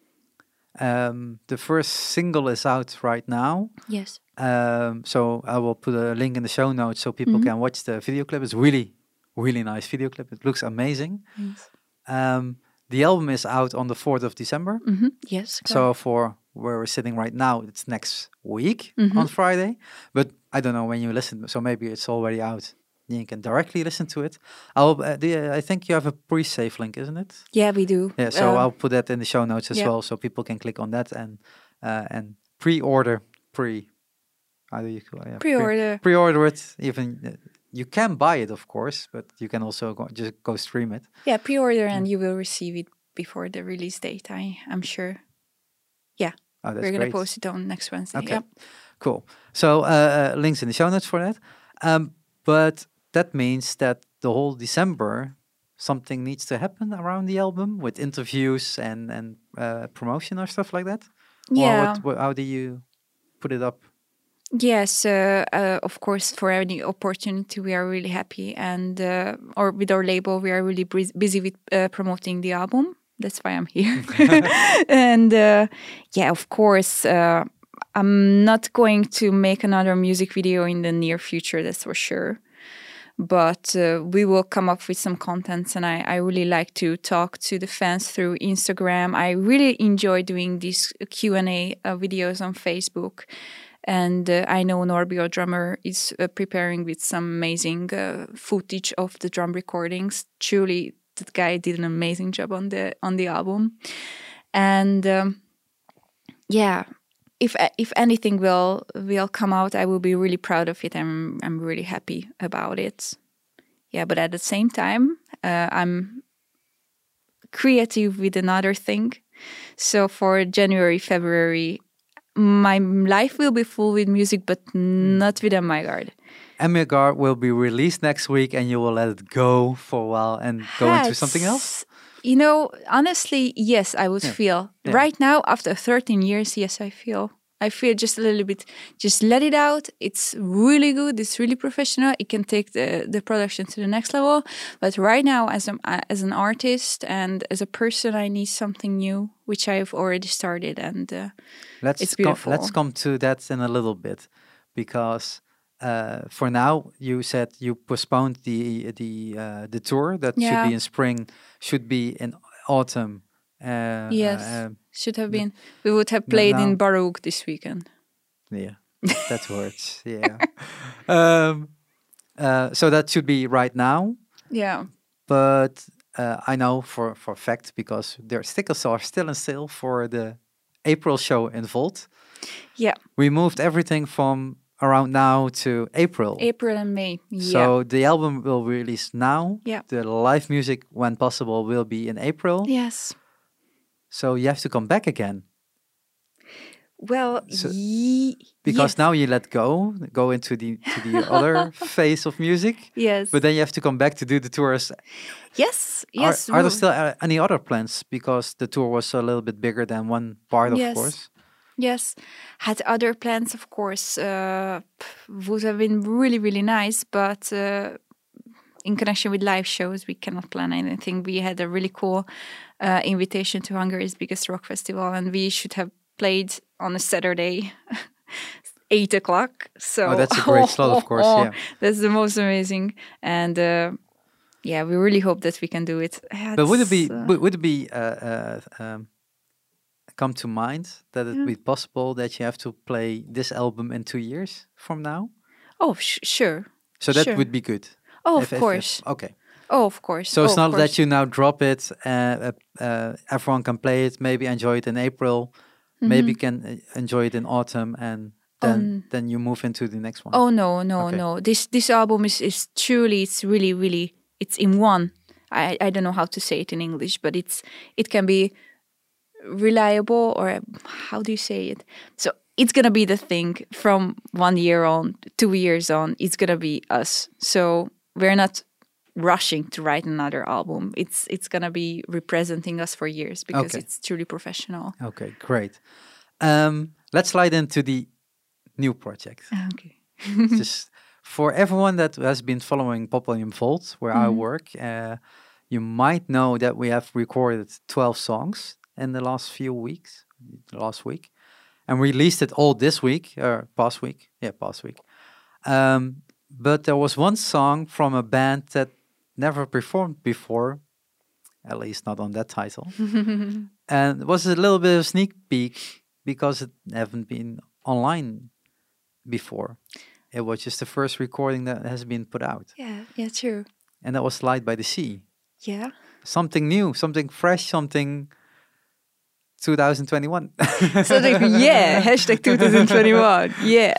Speaker 1: Um, the first single is out right now.
Speaker 2: Yes.
Speaker 1: Um, so I will put a link in the show notes so people
Speaker 2: Mhm.
Speaker 1: can watch the video clip. It's really, really nice video clip. It looks amazing.
Speaker 2: Yes.
Speaker 1: Um, the album is out on the fourth of December.
Speaker 2: Mm-hmm. Yes.
Speaker 1: So for where we're sitting right now, it's next week
Speaker 2: Mhm.
Speaker 1: on Friday. But I don't know when you listen, so maybe it's already out. You can directly listen to it. I'll. Uh, the, I think you have a pre-save link, isn't it?
Speaker 2: Yeah, we do.
Speaker 1: Yeah. So
Speaker 2: Um,
Speaker 1: I'll put that in the show notes as
Speaker 2: yeah.
Speaker 1: well, so people can click on that and uh, and pre-order pre. How do you call it? Yeah, pre-
Speaker 2: pre-order.
Speaker 1: pre-order it. Even uh, you can buy it, of course, but you can also go, just go stream it.
Speaker 2: Yeah, pre-order, and you will receive it before the release date. I I'm sure.
Speaker 1: Oh, that's
Speaker 2: We're gonna
Speaker 1: great.
Speaker 2: post it on next Wednesday.
Speaker 1: Okay.
Speaker 2: Yeah.
Speaker 1: Cool. So uh, uh, links in the show notes for that. Um, but that means that the whole December something needs to happen around the album with interviews and and uh, promotion or stuff like that. Or
Speaker 2: Yeah.
Speaker 1: what, what, how do you put it up?
Speaker 2: Yes, uh, uh, of course, for any opportunity, we are really happy. And, uh, or with our label, we are really bus- busy with uh, promoting the album. That's why I'm here. and, uh, yeah, of course, uh, I'm not going to make another music video in the near future, that's for sure. but uh, we will come up with some contents, and I, I really like to talk to the fans through Instagram. I really enjoy doing these Q and A uh, videos on Facebook. And uh, I know Norby, our drummer, is uh, preparing with some amazing uh, footage of the drum recordings. Truly, that guy did an amazing job on the on the album. And um, yeah, if if anything will will come out, I will be really proud of it. I'm I'm really happy about it. Yeah, but at the same time, uh, I'm creative with another thing. So for January, February, my life will be full with music, but not with Emmaegard.
Speaker 1: Emmaegard will be released next week, and you will let it go for a while and go into something else?
Speaker 2: You know, honestly, yes, I would
Speaker 1: Yeah.
Speaker 2: feel.
Speaker 1: Yeah.
Speaker 2: Right now, after thirteen years, yes, I feel. I feel just a little bit, just let it out. It's really good. It's really professional. It can take the, the production to the next level. But right now, as, a, as an artist and as a person, I need something new, which I've already started. And uh,
Speaker 1: let's
Speaker 2: it's
Speaker 1: com-
Speaker 2: beautiful.
Speaker 1: let's come to that in a little bit, because uh, for now you said you postponed the the uh, the tour that should
Speaker 2: Yeah.
Speaker 1: be in spring, should be in autumn. Uh,
Speaker 2: Yes,
Speaker 1: uh, um,
Speaker 2: should have been. We would have
Speaker 1: No,
Speaker 2: played
Speaker 1: now-
Speaker 2: in Baruch this weekend.
Speaker 1: yeah, that hurts. Yeah. um, uh, so that should be right now,
Speaker 2: Yeah.
Speaker 1: but uh, I know for for a fact, because their stickers are still in sale for the April show in Volt.
Speaker 2: Yeah.
Speaker 1: We moved everything from around now to April.
Speaker 2: April and May. Yeah.
Speaker 1: So the album will release now.
Speaker 2: Yeah.
Speaker 1: The live music, when possible, will be in April.
Speaker 2: Yes.
Speaker 1: So you have to come back again,
Speaker 2: Well,
Speaker 1: So-
Speaker 2: ye-
Speaker 1: because
Speaker 2: yes.
Speaker 1: now you let go, go into the to the other phase of music.
Speaker 2: Yes.
Speaker 1: But then you have to come back to do the tours.
Speaker 2: yes.
Speaker 1: Are-
Speaker 2: Yes.
Speaker 1: Are, there
Speaker 2: we'll-
Speaker 1: still uh, any other plans? Because the tour was a little bit bigger than one part, of
Speaker 2: Yes.
Speaker 1: course.
Speaker 2: Yes, had other plans, of course. Uh, p- would have been really, really nice, but uh, in connection with live shows, we cannot plan anything. We had a really cool uh, invitation to Hungary's biggest rock festival, and we should have played on a Saturday, eight o'clock. So
Speaker 1: Oh, that's a great slot, of course, yeah.
Speaker 2: that's the most amazing, and uh, yeah, we really hope that we can do it. Yeah,
Speaker 1: But would it
Speaker 2: it's,
Speaker 1: be
Speaker 2: uh,
Speaker 1: would, would it be uh, uh, um, come to mind that it
Speaker 2: Yeah.
Speaker 1: be possible that you have to play this album in two years from now?
Speaker 2: oh, sh- sure.
Speaker 1: So that
Speaker 2: Sure.
Speaker 1: would be good.
Speaker 2: Oh,
Speaker 1: If-
Speaker 2: of
Speaker 1: if- if-
Speaker 2: course.
Speaker 1: okay.
Speaker 2: Oh, of course.
Speaker 1: So
Speaker 2: oh,
Speaker 1: it's
Speaker 2: of
Speaker 1: not
Speaker 2: course.
Speaker 1: that you now drop it. Uh, uh, uh, everyone can play it. Maybe enjoy it in April. Maybe can uh, enjoy it in autumn, and then
Speaker 2: Um,
Speaker 1: then you move into the next one.
Speaker 2: Oh no, no,
Speaker 1: Okay.
Speaker 2: no. This this album is is truly, it's really, really, it's in one. I I don't know how to say it in English, but it's it can be reliable, or how do you say it? So it's gonna be the thing from one year on, two years on. It's gonna be us. So we're not rushing to write another album. It's it's gonna be representing us for years, because
Speaker 1: Okay.
Speaker 2: it's truly professional.
Speaker 1: Okay, great. Um, let's slide into the new project.
Speaker 2: Okay.
Speaker 1: Just for everyone that has been following Popolium Vault, where I
Speaker 2: Mhm.
Speaker 1: work, uh, you might know that we have recorded twelve songs in the last few weeks, the last week, and released it all this week, or past week, yeah, past week. Um, but there was one song from a band that never performed before, at least not on that title, and it was a little bit of sneak peek because it haven't been online before. It was just the first recording that has been put out,
Speaker 2: Yeah, yeah, true.
Speaker 1: and that was Slide by the Sea.
Speaker 2: Yeah.
Speaker 1: Something new, something fresh, something twenty twenty-one.
Speaker 2: So like, yeah, hashtag twenty twenty-one. Yeah.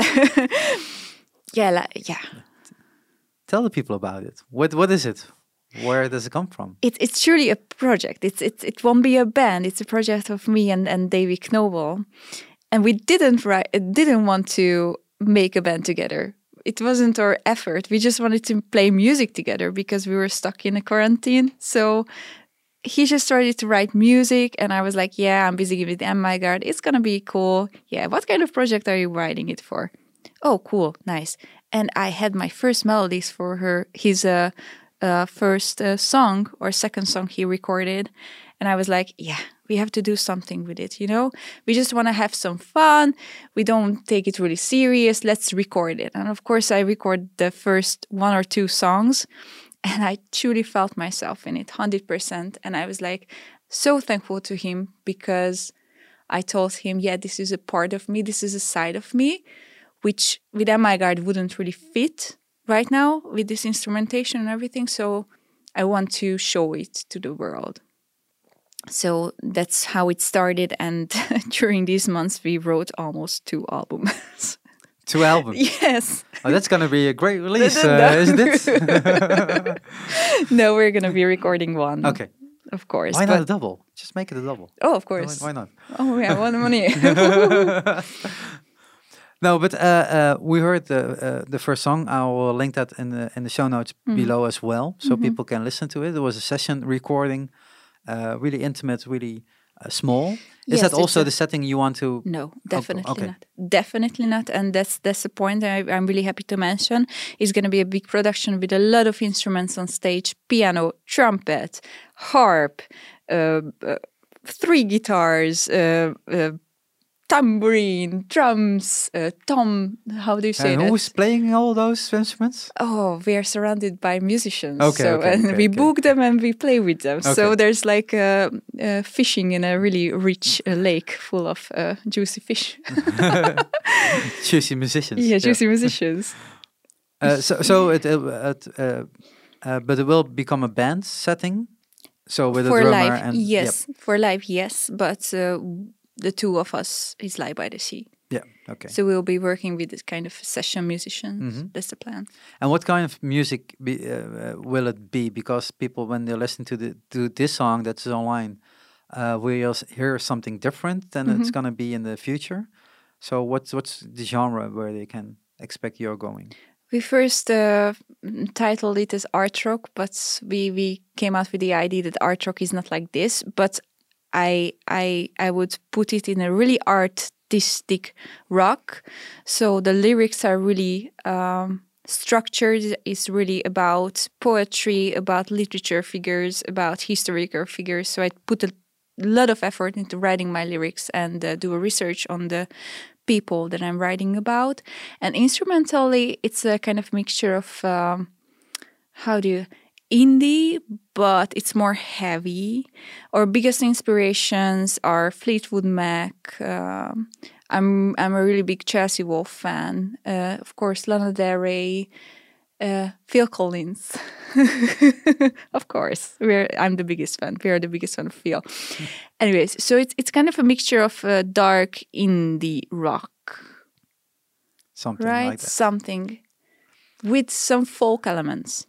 Speaker 2: yeah, like, yeah.
Speaker 1: Tell the people about it. What What is it? Where does it come from?
Speaker 2: It's it's truly a project. It's it's it won't be a band. It's a project of me and and David Knobel, and we didn't write. Didn't want to make a band together. It wasn't our effort. We just wanted to play music together because we were stuck in a quarantine. So he just started to write music, and I was like, yeah, I'm busy with Emmaegard. It's gonna be cool. Yeah, what kind of project are you writing it for? Oh, cool, nice. And I had my first melodies for her. His uh, uh, first uh, song or second song he recorded, and I was like, yeah, we have to do something with it, you know? We just want to have some fun. We don't take it really serious. Let's record it. And of course, I recorded the first one or two songs, and I truly felt myself in it, one hundred percent. And I was like so thankful to him, because I told him, yeah, this is a part of me. This is a side of me, which with M I Guard wouldn't really fit right now with this instrumentation and everything. So I want to show it to the world. So that's how it started. And during these months, we wrote almost two albums.
Speaker 1: Two albums?
Speaker 2: Yes.
Speaker 1: Oh, that's going to be a great release, uh, isn't it?
Speaker 2: No, we're going to be recording one.
Speaker 1: Okay.
Speaker 2: Of course.
Speaker 1: Why not a double? Just make it a double.
Speaker 2: Oh, of course.
Speaker 1: Why, why not?
Speaker 2: Oh, yeah, one money.
Speaker 1: No, but uh, uh, we heard the uh, the first song. I will link that in the in the show notes mm-hmm. below as well, so mm-hmm. people can listen to it. It was a session recording, uh, really intimate, really uh, small. Is
Speaker 2: yes,
Speaker 1: that also the setting you want to?
Speaker 2: No, definitely
Speaker 1: okay.
Speaker 2: not. Definitely not. And that's that's the point I, I'm really happy to mention. It's going to be a big production with a lot of instruments on stage: piano, trumpet, harp, uh, uh, three guitars. Uh, uh, tambourine, drums, uh, tom, how do you say
Speaker 1: and
Speaker 2: that?
Speaker 1: Who's playing all those instruments?
Speaker 2: Oh, we are surrounded by musicians.
Speaker 1: Okay,
Speaker 2: so,
Speaker 1: okay,
Speaker 2: and
Speaker 1: okay,
Speaker 2: we
Speaker 1: okay.
Speaker 2: book them and we play with them.
Speaker 1: Okay.
Speaker 2: So there's like uh, uh, fishing in a really rich uh, lake full of uh, juicy fish.
Speaker 1: Juicy musicians.
Speaker 2: Yeah, juicy yeah. musicians.
Speaker 1: Uh, so, so it, uh, it uh, uh, but it will become a band setting. So with
Speaker 2: for
Speaker 1: a drummer
Speaker 2: live,
Speaker 1: and
Speaker 2: yes,
Speaker 1: yep.
Speaker 2: for live, yes, but. Uh, The two of us is Lie by the Sea.
Speaker 1: Yeah, okay.
Speaker 2: So we'll be working with this kind of session musicians.
Speaker 1: Mm-hmm.
Speaker 2: That's the plan.
Speaker 1: And what kind of music be, uh, will it be? Because people, when they listen to the to this song that's online, uh, will hear something different than mm-hmm. it's gonna be in the future. So what's what's the genre where they can expect you're going?
Speaker 2: We first uh, titled it as art rock, but we we came out with the idea that art rock is not like this, but. I I I would put it in a really artistic rock. So the lyrics are really um, structured. It's really about poetry, about literature figures, about historical figures. So I put a lot of effort into writing my lyrics and uh, do a research on the people that I'm writing about. And instrumentally, it's a kind of mixture of um, how do you indie, but it's more heavy. Our biggest inspirations are Fleetwood Mac. Um, I'm I'm a really big Chelsea Wolf fan. Uh, of course, Lana Del Rey, uh, Phil Collins. Of course, we're I'm the biggest fan. We are the biggest fan of Phil. Mm. Anyways, so it's it's kind of a mixture of uh, dark indie rock,
Speaker 1: something
Speaker 2: right?
Speaker 1: like that.
Speaker 2: Something with some folk elements.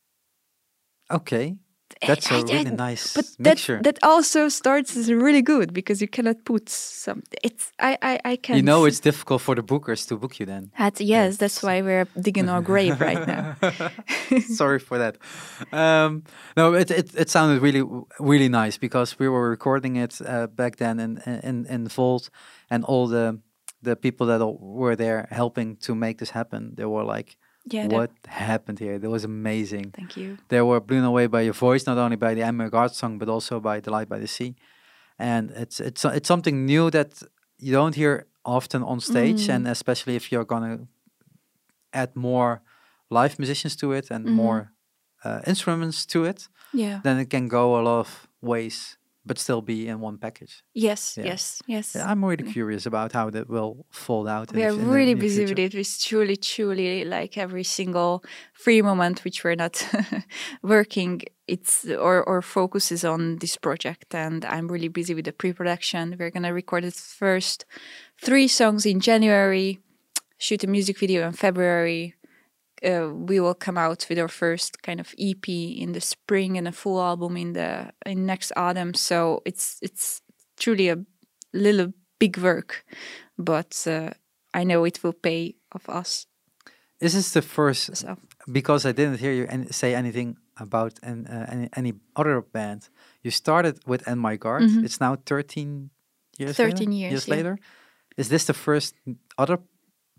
Speaker 1: Okay, that's
Speaker 2: I,
Speaker 1: a
Speaker 2: I,
Speaker 1: really
Speaker 2: I,
Speaker 1: nice
Speaker 2: but
Speaker 1: mixture.
Speaker 2: That, that also starts as really good because you cannot put some. It's I I I can.
Speaker 1: You know, it's difficult for the bookers to book you then.
Speaker 2: That's, yes, yes, that's why we're digging our grave right now.
Speaker 1: Sorry for that. Um, no, it, it it sounded really really nice because we were recording it uh, back then in in in Volt, and all the the people that were there helping to make this happen, they were like. Yeah, what that... happened here? That was amazing.
Speaker 2: Thank you.
Speaker 1: They were blown away by your voice, not only by the M I Guard song, but also by The Light by the Sea. And it's it's it's something new that you don't hear often on stage, mm. and especially if you're gonna add more live musicians to it and mm. more uh, instruments to it,
Speaker 2: yeah,
Speaker 1: then it can go a lot of ways, but still be in one package.
Speaker 2: Yes, yeah. yes, yes.
Speaker 1: Yeah, I'm really curious about how that will fold out.
Speaker 2: We
Speaker 1: in
Speaker 2: are
Speaker 1: the, in
Speaker 2: really
Speaker 1: the
Speaker 2: busy
Speaker 1: future.
Speaker 2: with it. It's truly, truly like every single free moment which we're not working, it's or or focus is on this project. And I'm really busy with the pre-production. We're gonna record the first three songs in January, shoot a music video in February. Uh, we will come out with our first kind of E P in the spring and a full album in the in next autumn. So it's it's truly a little big work, but uh, I know it will pay off us.
Speaker 1: Is this the first?
Speaker 2: So.
Speaker 1: Because I didn't hear you any, say anything about an, uh, any any other band. You started with And My Guard.
Speaker 2: Mm-hmm.
Speaker 1: It's now thirteen years.
Speaker 2: Thirteen
Speaker 1: later?
Speaker 2: years.
Speaker 1: Years
Speaker 2: yeah.
Speaker 1: later. Is this the first other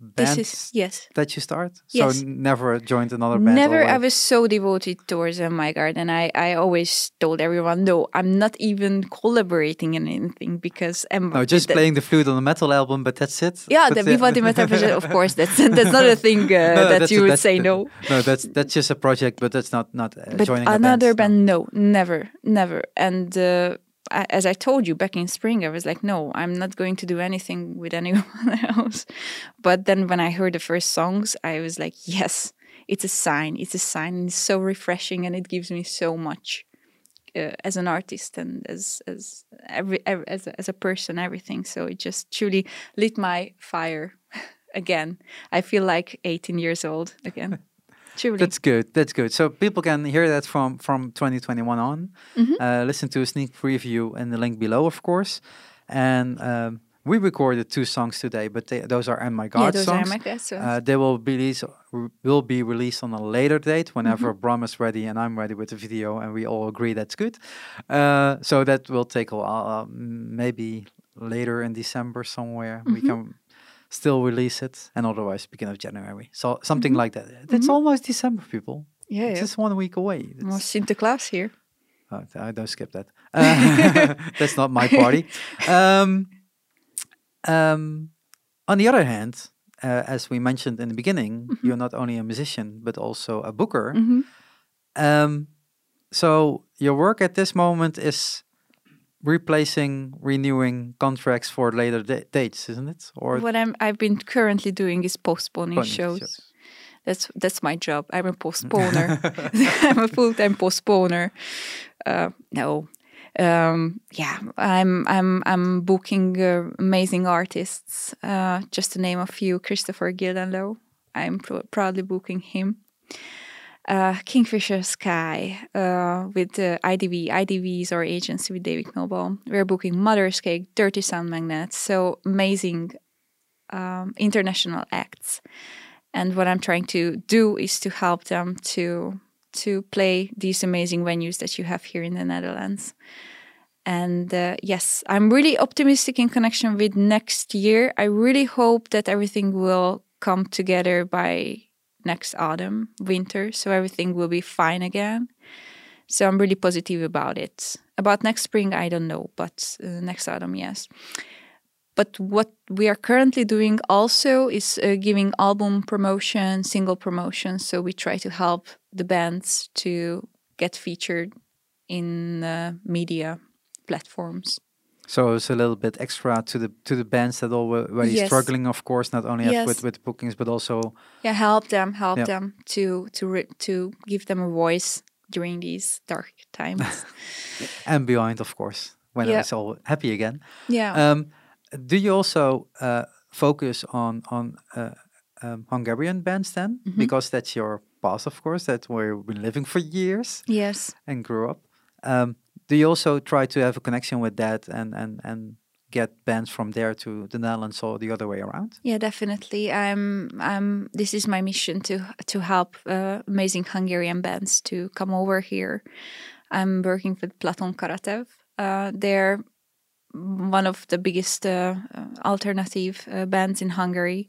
Speaker 1: bands
Speaker 2: This is yes.
Speaker 1: that you start? So
Speaker 2: Yes.
Speaker 1: never joined another band?
Speaker 2: Never.
Speaker 1: or
Speaker 2: I
Speaker 1: what?
Speaker 2: was so devoted towards uh, my garden. I, I always told everyone, no, I'm not even collaborating in anything because Emma.
Speaker 1: No, just
Speaker 2: that-
Speaker 1: playing the flute on a metal album, but that's it.
Speaker 2: Yeah,
Speaker 1: But,
Speaker 2: the
Speaker 1: uh,
Speaker 2: Viva de Metavision, of course. That's that's not a thing uh,
Speaker 1: no,
Speaker 2: that
Speaker 1: that's
Speaker 2: you
Speaker 1: a-
Speaker 2: would
Speaker 1: that's
Speaker 2: say
Speaker 1: the-
Speaker 2: no.
Speaker 1: No, that's that's just a project, but that's not not uh,
Speaker 2: But
Speaker 1: joining a
Speaker 2: another
Speaker 1: band. no.
Speaker 2: band, no, never, never. And uh, I, as I told you back in spring, I was like, no, I'm not going to do anything with anyone else. But then when I heard the first songs, I was like, yes, it's a sign. It's a sign. It's so refreshing, and it gives me so much uh, as an artist and as as every, every as a, as a person, everything. So it just truly lit my fire again. I feel like eighteen years old again. Truly.
Speaker 1: That's good. That's good. So people can hear that from from twenty twenty-one on.
Speaker 2: Mhm.
Speaker 1: Uh, listen to a sneak preview in the link below, of course. And um, we recorded two songs today, but they, those are "And My God"
Speaker 2: yeah, those
Speaker 1: songs.
Speaker 2: are my guys. So.
Speaker 1: Uh, they will be release, r- will be released on a later date whenever
Speaker 2: Mm-hmm.
Speaker 1: Bram is ready and I'm ready with the video, and we all agree that's good. Uh, so that will take a while, uh, m- maybe later in December somewhere we
Speaker 2: Mhm.
Speaker 1: can still release it, and otherwise beginning of January. So something
Speaker 2: Mhm.
Speaker 1: like that. That's
Speaker 2: Mhm.
Speaker 1: almost December, people.
Speaker 2: Yeah,
Speaker 1: It's
Speaker 2: yeah.
Speaker 1: just one week away.
Speaker 2: Well,
Speaker 1: It's-
Speaker 2: Sinterklaas here.
Speaker 1: Oh, I don't skip that. Uh, that's not my party. Um, um, on the other hand, uh, as we mentioned in the beginning,
Speaker 2: Mhm.
Speaker 1: you're not only a musician but also a booker.
Speaker 2: Hmm.
Speaker 1: Um, so your work at this moment is replacing, renewing contracts for later da- dates, isn't it? Or
Speaker 2: What I'm I've been currently doing is postponing
Speaker 1: Postponing
Speaker 2: shows.
Speaker 1: shows.
Speaker 2: That's that's my job. I'm a postponer. I'm a full time postponer. Uh, no, um, yeah, I'm I'm I'm booking uh, amazing artists. Uh, just to name a few: Christopher Gildenlow. I'm pr- proudly booking him. Uh, Kingfisher Sky uh, with uh, I D V. I D V is our agency with David Milbaum. We're booking Mother's Cake, Dirty Sound Magnets. So amazing um, international acts. And what I'm trying to do is to help them to to play these amazing venues that you have here in the Netherlands. And uh, yes, I'm really optimistic in connection with next year. I really hope that everything will come together by next autumn, winter, so everything will be fine again. So I'm really positive about it. About next spring, I don't know, but uh, next autumn, yes. But what we are currently doing also is uh, giving album promotion, single promotion. So we try to help the bands to get featured in uh, media platforms.
Speaker 1: So it's a little bit extra to the to the bands that are already
Speaker 2: Yes.
Speaker 1: struggling, of course, not only have
Speaker 2: Yes.
Speaker 1: with with bookings but also
Speaker 2: Yeah, help them, help
Speaker 1: Yeah.
Speaker 2: them to to re- to give them a voice during these dark times.
Speaker 1: and beyond, of course, when
Speaker 2: Yeah.
Speaker 1: it's all happy again.
Speaker 2: Yeah.
Speaker 1: Um, do you also uh, focus on on uh, um, Hungarian bands then,
Speaker 2: Mhm.
Speaker 1: because that's your past, of course, that's where you've been living for years
Speaker 2: Yes.
Speaker 1: and grew up. Um, do you also try to have a connection with that and and and get bands from there to the Netherlands or the other way around?
Speaker 2: Yeah, definitely. I'm. I'm. This is my mission to to help uh, amazing Hungarian bands to come over here. I'm working with Platon Karatev. Uh, they're one of the biggest uh, alternative uh, bands in Hungary,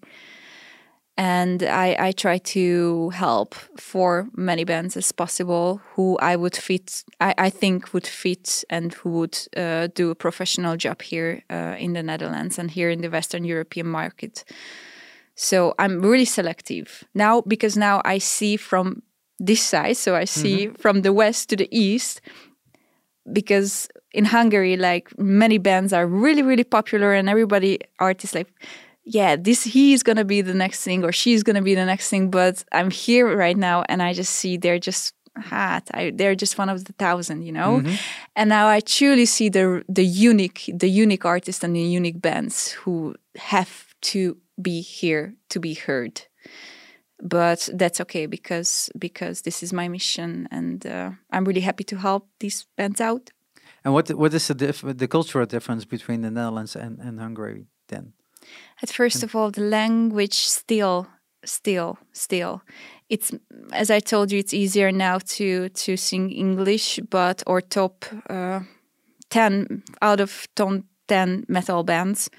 Speaker 2: and I, I try to help for many bands as possible who I would fit. I, I think would fit and who would uh, do a professional job here uh, in the Netherlands and here in the Western European market. So I'm really selective now, because now I see from this side. So I see
Speaker 1: Mhm.
Speaker 2: from the west to the east, because in Hungary, like, many bands are really, really popular, and everybody, artists, like, yeah, this he is gonna be the next thing, or she's gonna be the next thing. But I'm here right now, and I just see they're just hot. I, they're just one of the thousand, you know.
Speaker 1: Mhm.
Speaker 2: And now I truly see the the unique, the unique artists and the unique bands who have to be here to be heard. But that's okay, because because this is my mission, and uh, I'm really happy to help these bands out.
Speaker 1: And what what is the dif- the cultural difference between the Netherlands and, and Hungary then?
Speaker 2: At first of all, the language still, still, still. It's, as I told you, it's easier now to to sing English, but our top uh, ten out of top ten metal bands,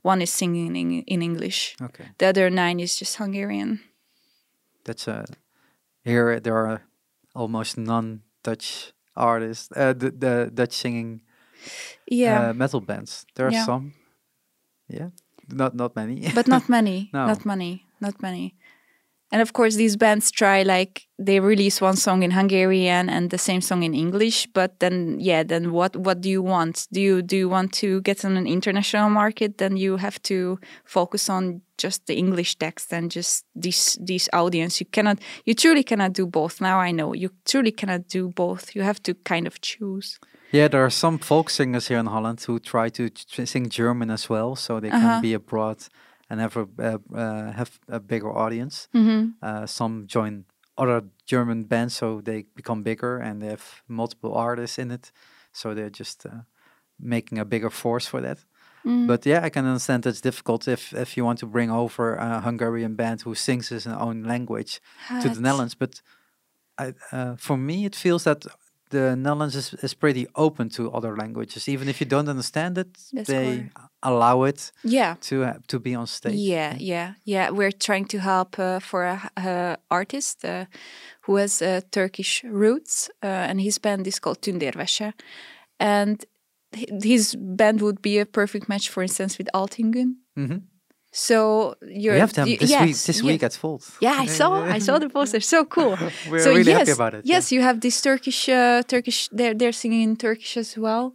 Speaker 2: one is singing in, in English.
Speaker 1: Okay.
Speaker 2: The other nine is just Hungarian.
Speaker 1: That's a here there are almost non-Dutch artists, uh, the, the Dutch singing
Speaker 2: Yeah,
Speaker 1: uh, metal bands. There are
Speaker 2: Yeah.
Speaker 1: some, yeah, not not many,
Speaker 2: but not many.
Speaker 1: No.
Speaker 2: Not many. Not many. And of course, these bands try, like, they release one song in Hungarian and the same song in English. But then, yeah, then what? What do you want? Do you do you want to get on an international market? Then you have to focus on just the English text and just this this audience. You cannot. You truly cannot do both. Now I know you truly cannot do both. You have to kind of choose.
Speaker 1: Yeah, there are some folk singers here in Holland who try to ch- sing German as well, so they
Speaker 2: Uh-huh.
Speaker 1: can be abroad and have a uh, uh, have a bigger audience.
Speaker 2: Mm-hmm.
Speaker 1: Uh, some join other German bands, so they become bigger and they have multiple artists in it. So they're just uh, making a bigger force for that.
Speaker 2: Mm.
Speaker 1: But yeah, I can understand it's difficult if if you want to bring over a Hungarian band who sings his own language to the
Speaker 2: That's-
Speaker 1: Netherlands. But I, uh, for me, it feels that the Netherlands is, is pretty open to other languages. Even if you don't understand it,
Speaker 2: That's
Speaker 1: they
Speaker 2: correct.
Speaker 1: allow it
Speaker 2: Yeah.
Speaker 1: to uh, to be on stage.
Speaker 2: Yeah, yeah, yeah. We're trying to help uh, for a, a artist uh, who has uh, Turkish roots, uh, and his band is called Tündérvese, and hi- his band would be a perfect match, for instance, with Altingen.
Speaker 1: Mhm.
Speaker 2: So you're
Speaker 1: We have them
Speaker 2: y-
Speaker 1: this
Speaker 2: yes,
Speaker 1: week. This
Speaker 2: yes.
Speaker 1: week at Volt.
Speaker 2: Yeah, I saw. I saw the poster. So cool.
Speaker 1: We're
Speaker 2: so
Speaker 1: really
Speaker 2: yes,
Speaker 1: happy about it. yeah.
Speaker 2: yes, you have this Turkish, uh, Turkish. They're they're singing in Turkish as well.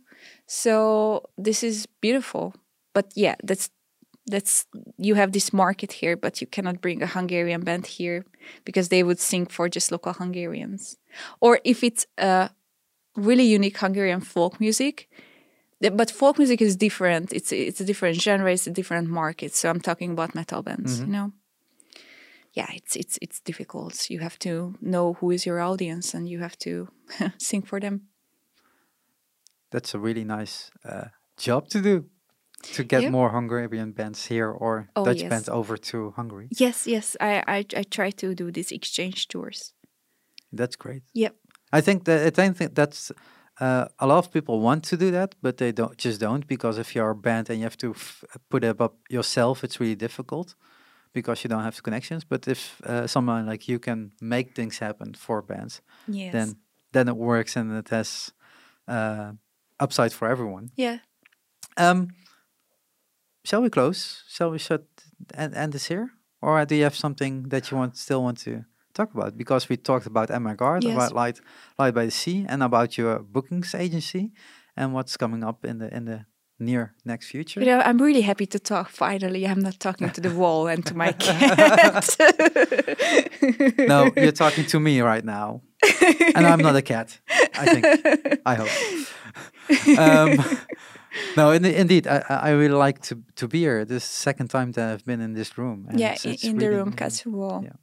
Speaker 2: So this is beautiful. But yeah, that's that's you have this market here, but you cannot bring a Hungarian band here because they would sing for just local Hungarians. Or if it's a really unique Hungarian folk music, the- but folk music is different. It's it's a different genre. It's a different market. So I'm talking about metal bands. You know. Yeah, it's it's it's difficult. You have to know who is your audience, and you have to sing for them.
Speaker 1: That's a really nice uh, job to do. To get
Speaker 2: Yeah.
Speaker 1: more Hungarian bands here or
Speaker 2: Oh,
Speaker 1: Dutch
Speaker 2: yes.
Speaker 1: bands over to Hungary.
Speaker 2: Yes, yes. I I, I try to do these exchange tours.
Speaker 1: That's great.
Speaker 2: Yep.
Speaker 1: I think that I don't think that's uh, a lot of people want to do that, but they don't just don't because if you're a band and you have to f- put it up yourself, it's really difficult because you don't have the connections. But if uh, someone like you can make things happen for bands,
Speaker 2: Yes.
Speaker 1: then then it works and it has uh, upside for everyone.
Speaker 2: yeah.
Speaker 1: Um, shall we close? Shall we shut and end this here, or do you have something that you want still want to talk about? Because we talked about Emmergard,
Speaker 2: Yes.
Speaker 1: about Light Light by the Sea, and about your bookings agency, and what's coming up in the in the near next future.
Speaker 2: You know, I'm really happy to talk. Finally, I'm not talking to the wall and to my cat.
Speaker 1: No, you're talking to me right now, and I'm not a cat. I think. I hope. Um, no, in, indeed, I, I I really like to to be here. This is the second time that I've been in this room. and
Speaker 2: yeah,
Speaker 1: it's-
Speaker 2: in,
Speaker 1: it's
Speaker 2: in the
Speaker 1: really,
Speaker 2: room,
Speaker 1: really-
Speaker 2: Katsu wall.
Speaker 1: yeah.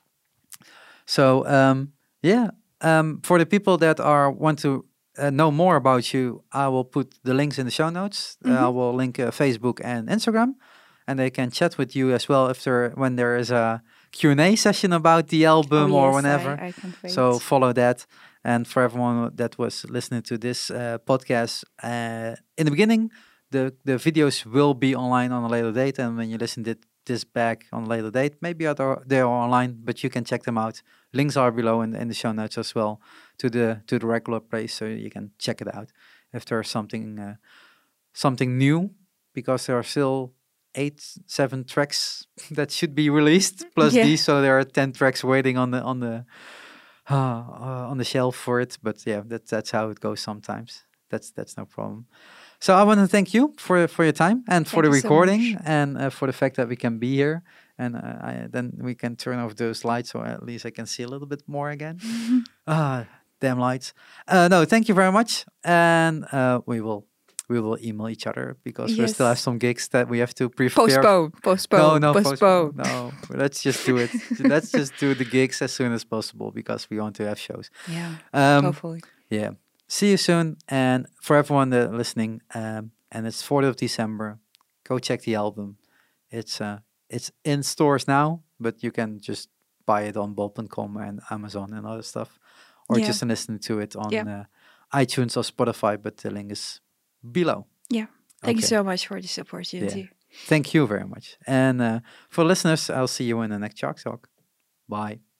Speaker 1: So um, yeah, um, for the people that are want to uh, know more about you, I will put the links in the show notes. Uh, I will link uh, Facebook and Instagram, and they can chat with you as well if there when there is a Q and A session about the album
Speaker 2: Oh,
Speaker 1: or
Speaker 2: yes,
Speaker 1: whenever.
Speaker 2: I, I can't wait.
Speaker 1: So follow that. And for everyone that was listening to this uh, podcast uh, in the beginning, the the videos will be online on a later date. And when you listen to this back on a later date, maybe other they're online, but you can check them out. Links are below in, in the show notes as well to the to the regular place, so you can check it out if there's something uh, something new, because there are still eight seven tracks that should be released plus
Speaker 2: Yeah.
Speaker 1: these, so there are ten tracks waiting on the on the uh, uh, on the shelf for it. But yeah, that's that's how it goes sometimes. That's that's no problem. So I want to thank you for for your time and for
Speaker 2: Thank
Speaker 1: the
Speaker 2: you so
Speaker 1: recording
Speaker 2: much.
Speaker 1: and uh, for the fact that we can be here, and uh, I, then we can turn off those lights, so at least I can see a little bit more again. Ah, damn lights. Uh, no, thank you very much, and uh, we will we will email each other because we still have
Speaker 2: Yes.
Speaker 1: some gigs that we have to prepare.
Speaker 2: Postpone, postpone,
Speaker 1: No, no,
Speaker 2: postpone.
Speaker 1: No, let's just do it. Let's just do the gigs as soon as possible because we want to have shows.
Speaker 2: Yeah,
Speaker 1: Um,
Speaker 2: hopefully.
Speaker 1: yeah. See you soon. And for everyone that listening, um, and it's fourth of December, go check the album. It's uh, it's in stores now, but you can just buy it on bol dot com and Amazon and other stuff, or
Speaker 2: Yeah.
Speaker 1: just listen to it on
Speaker 2: Yeah.
Speaker 1: uh, iTunes or Spotify. But the link is below.
Speaker 2: Yeah. Thank
Speaker 1: Okay.
Speaker 2: you so much for this opportunity.
Speaker 1: Thank you very much. And uh, for listeners, I'll see you in the next Chalk Talk. Bye.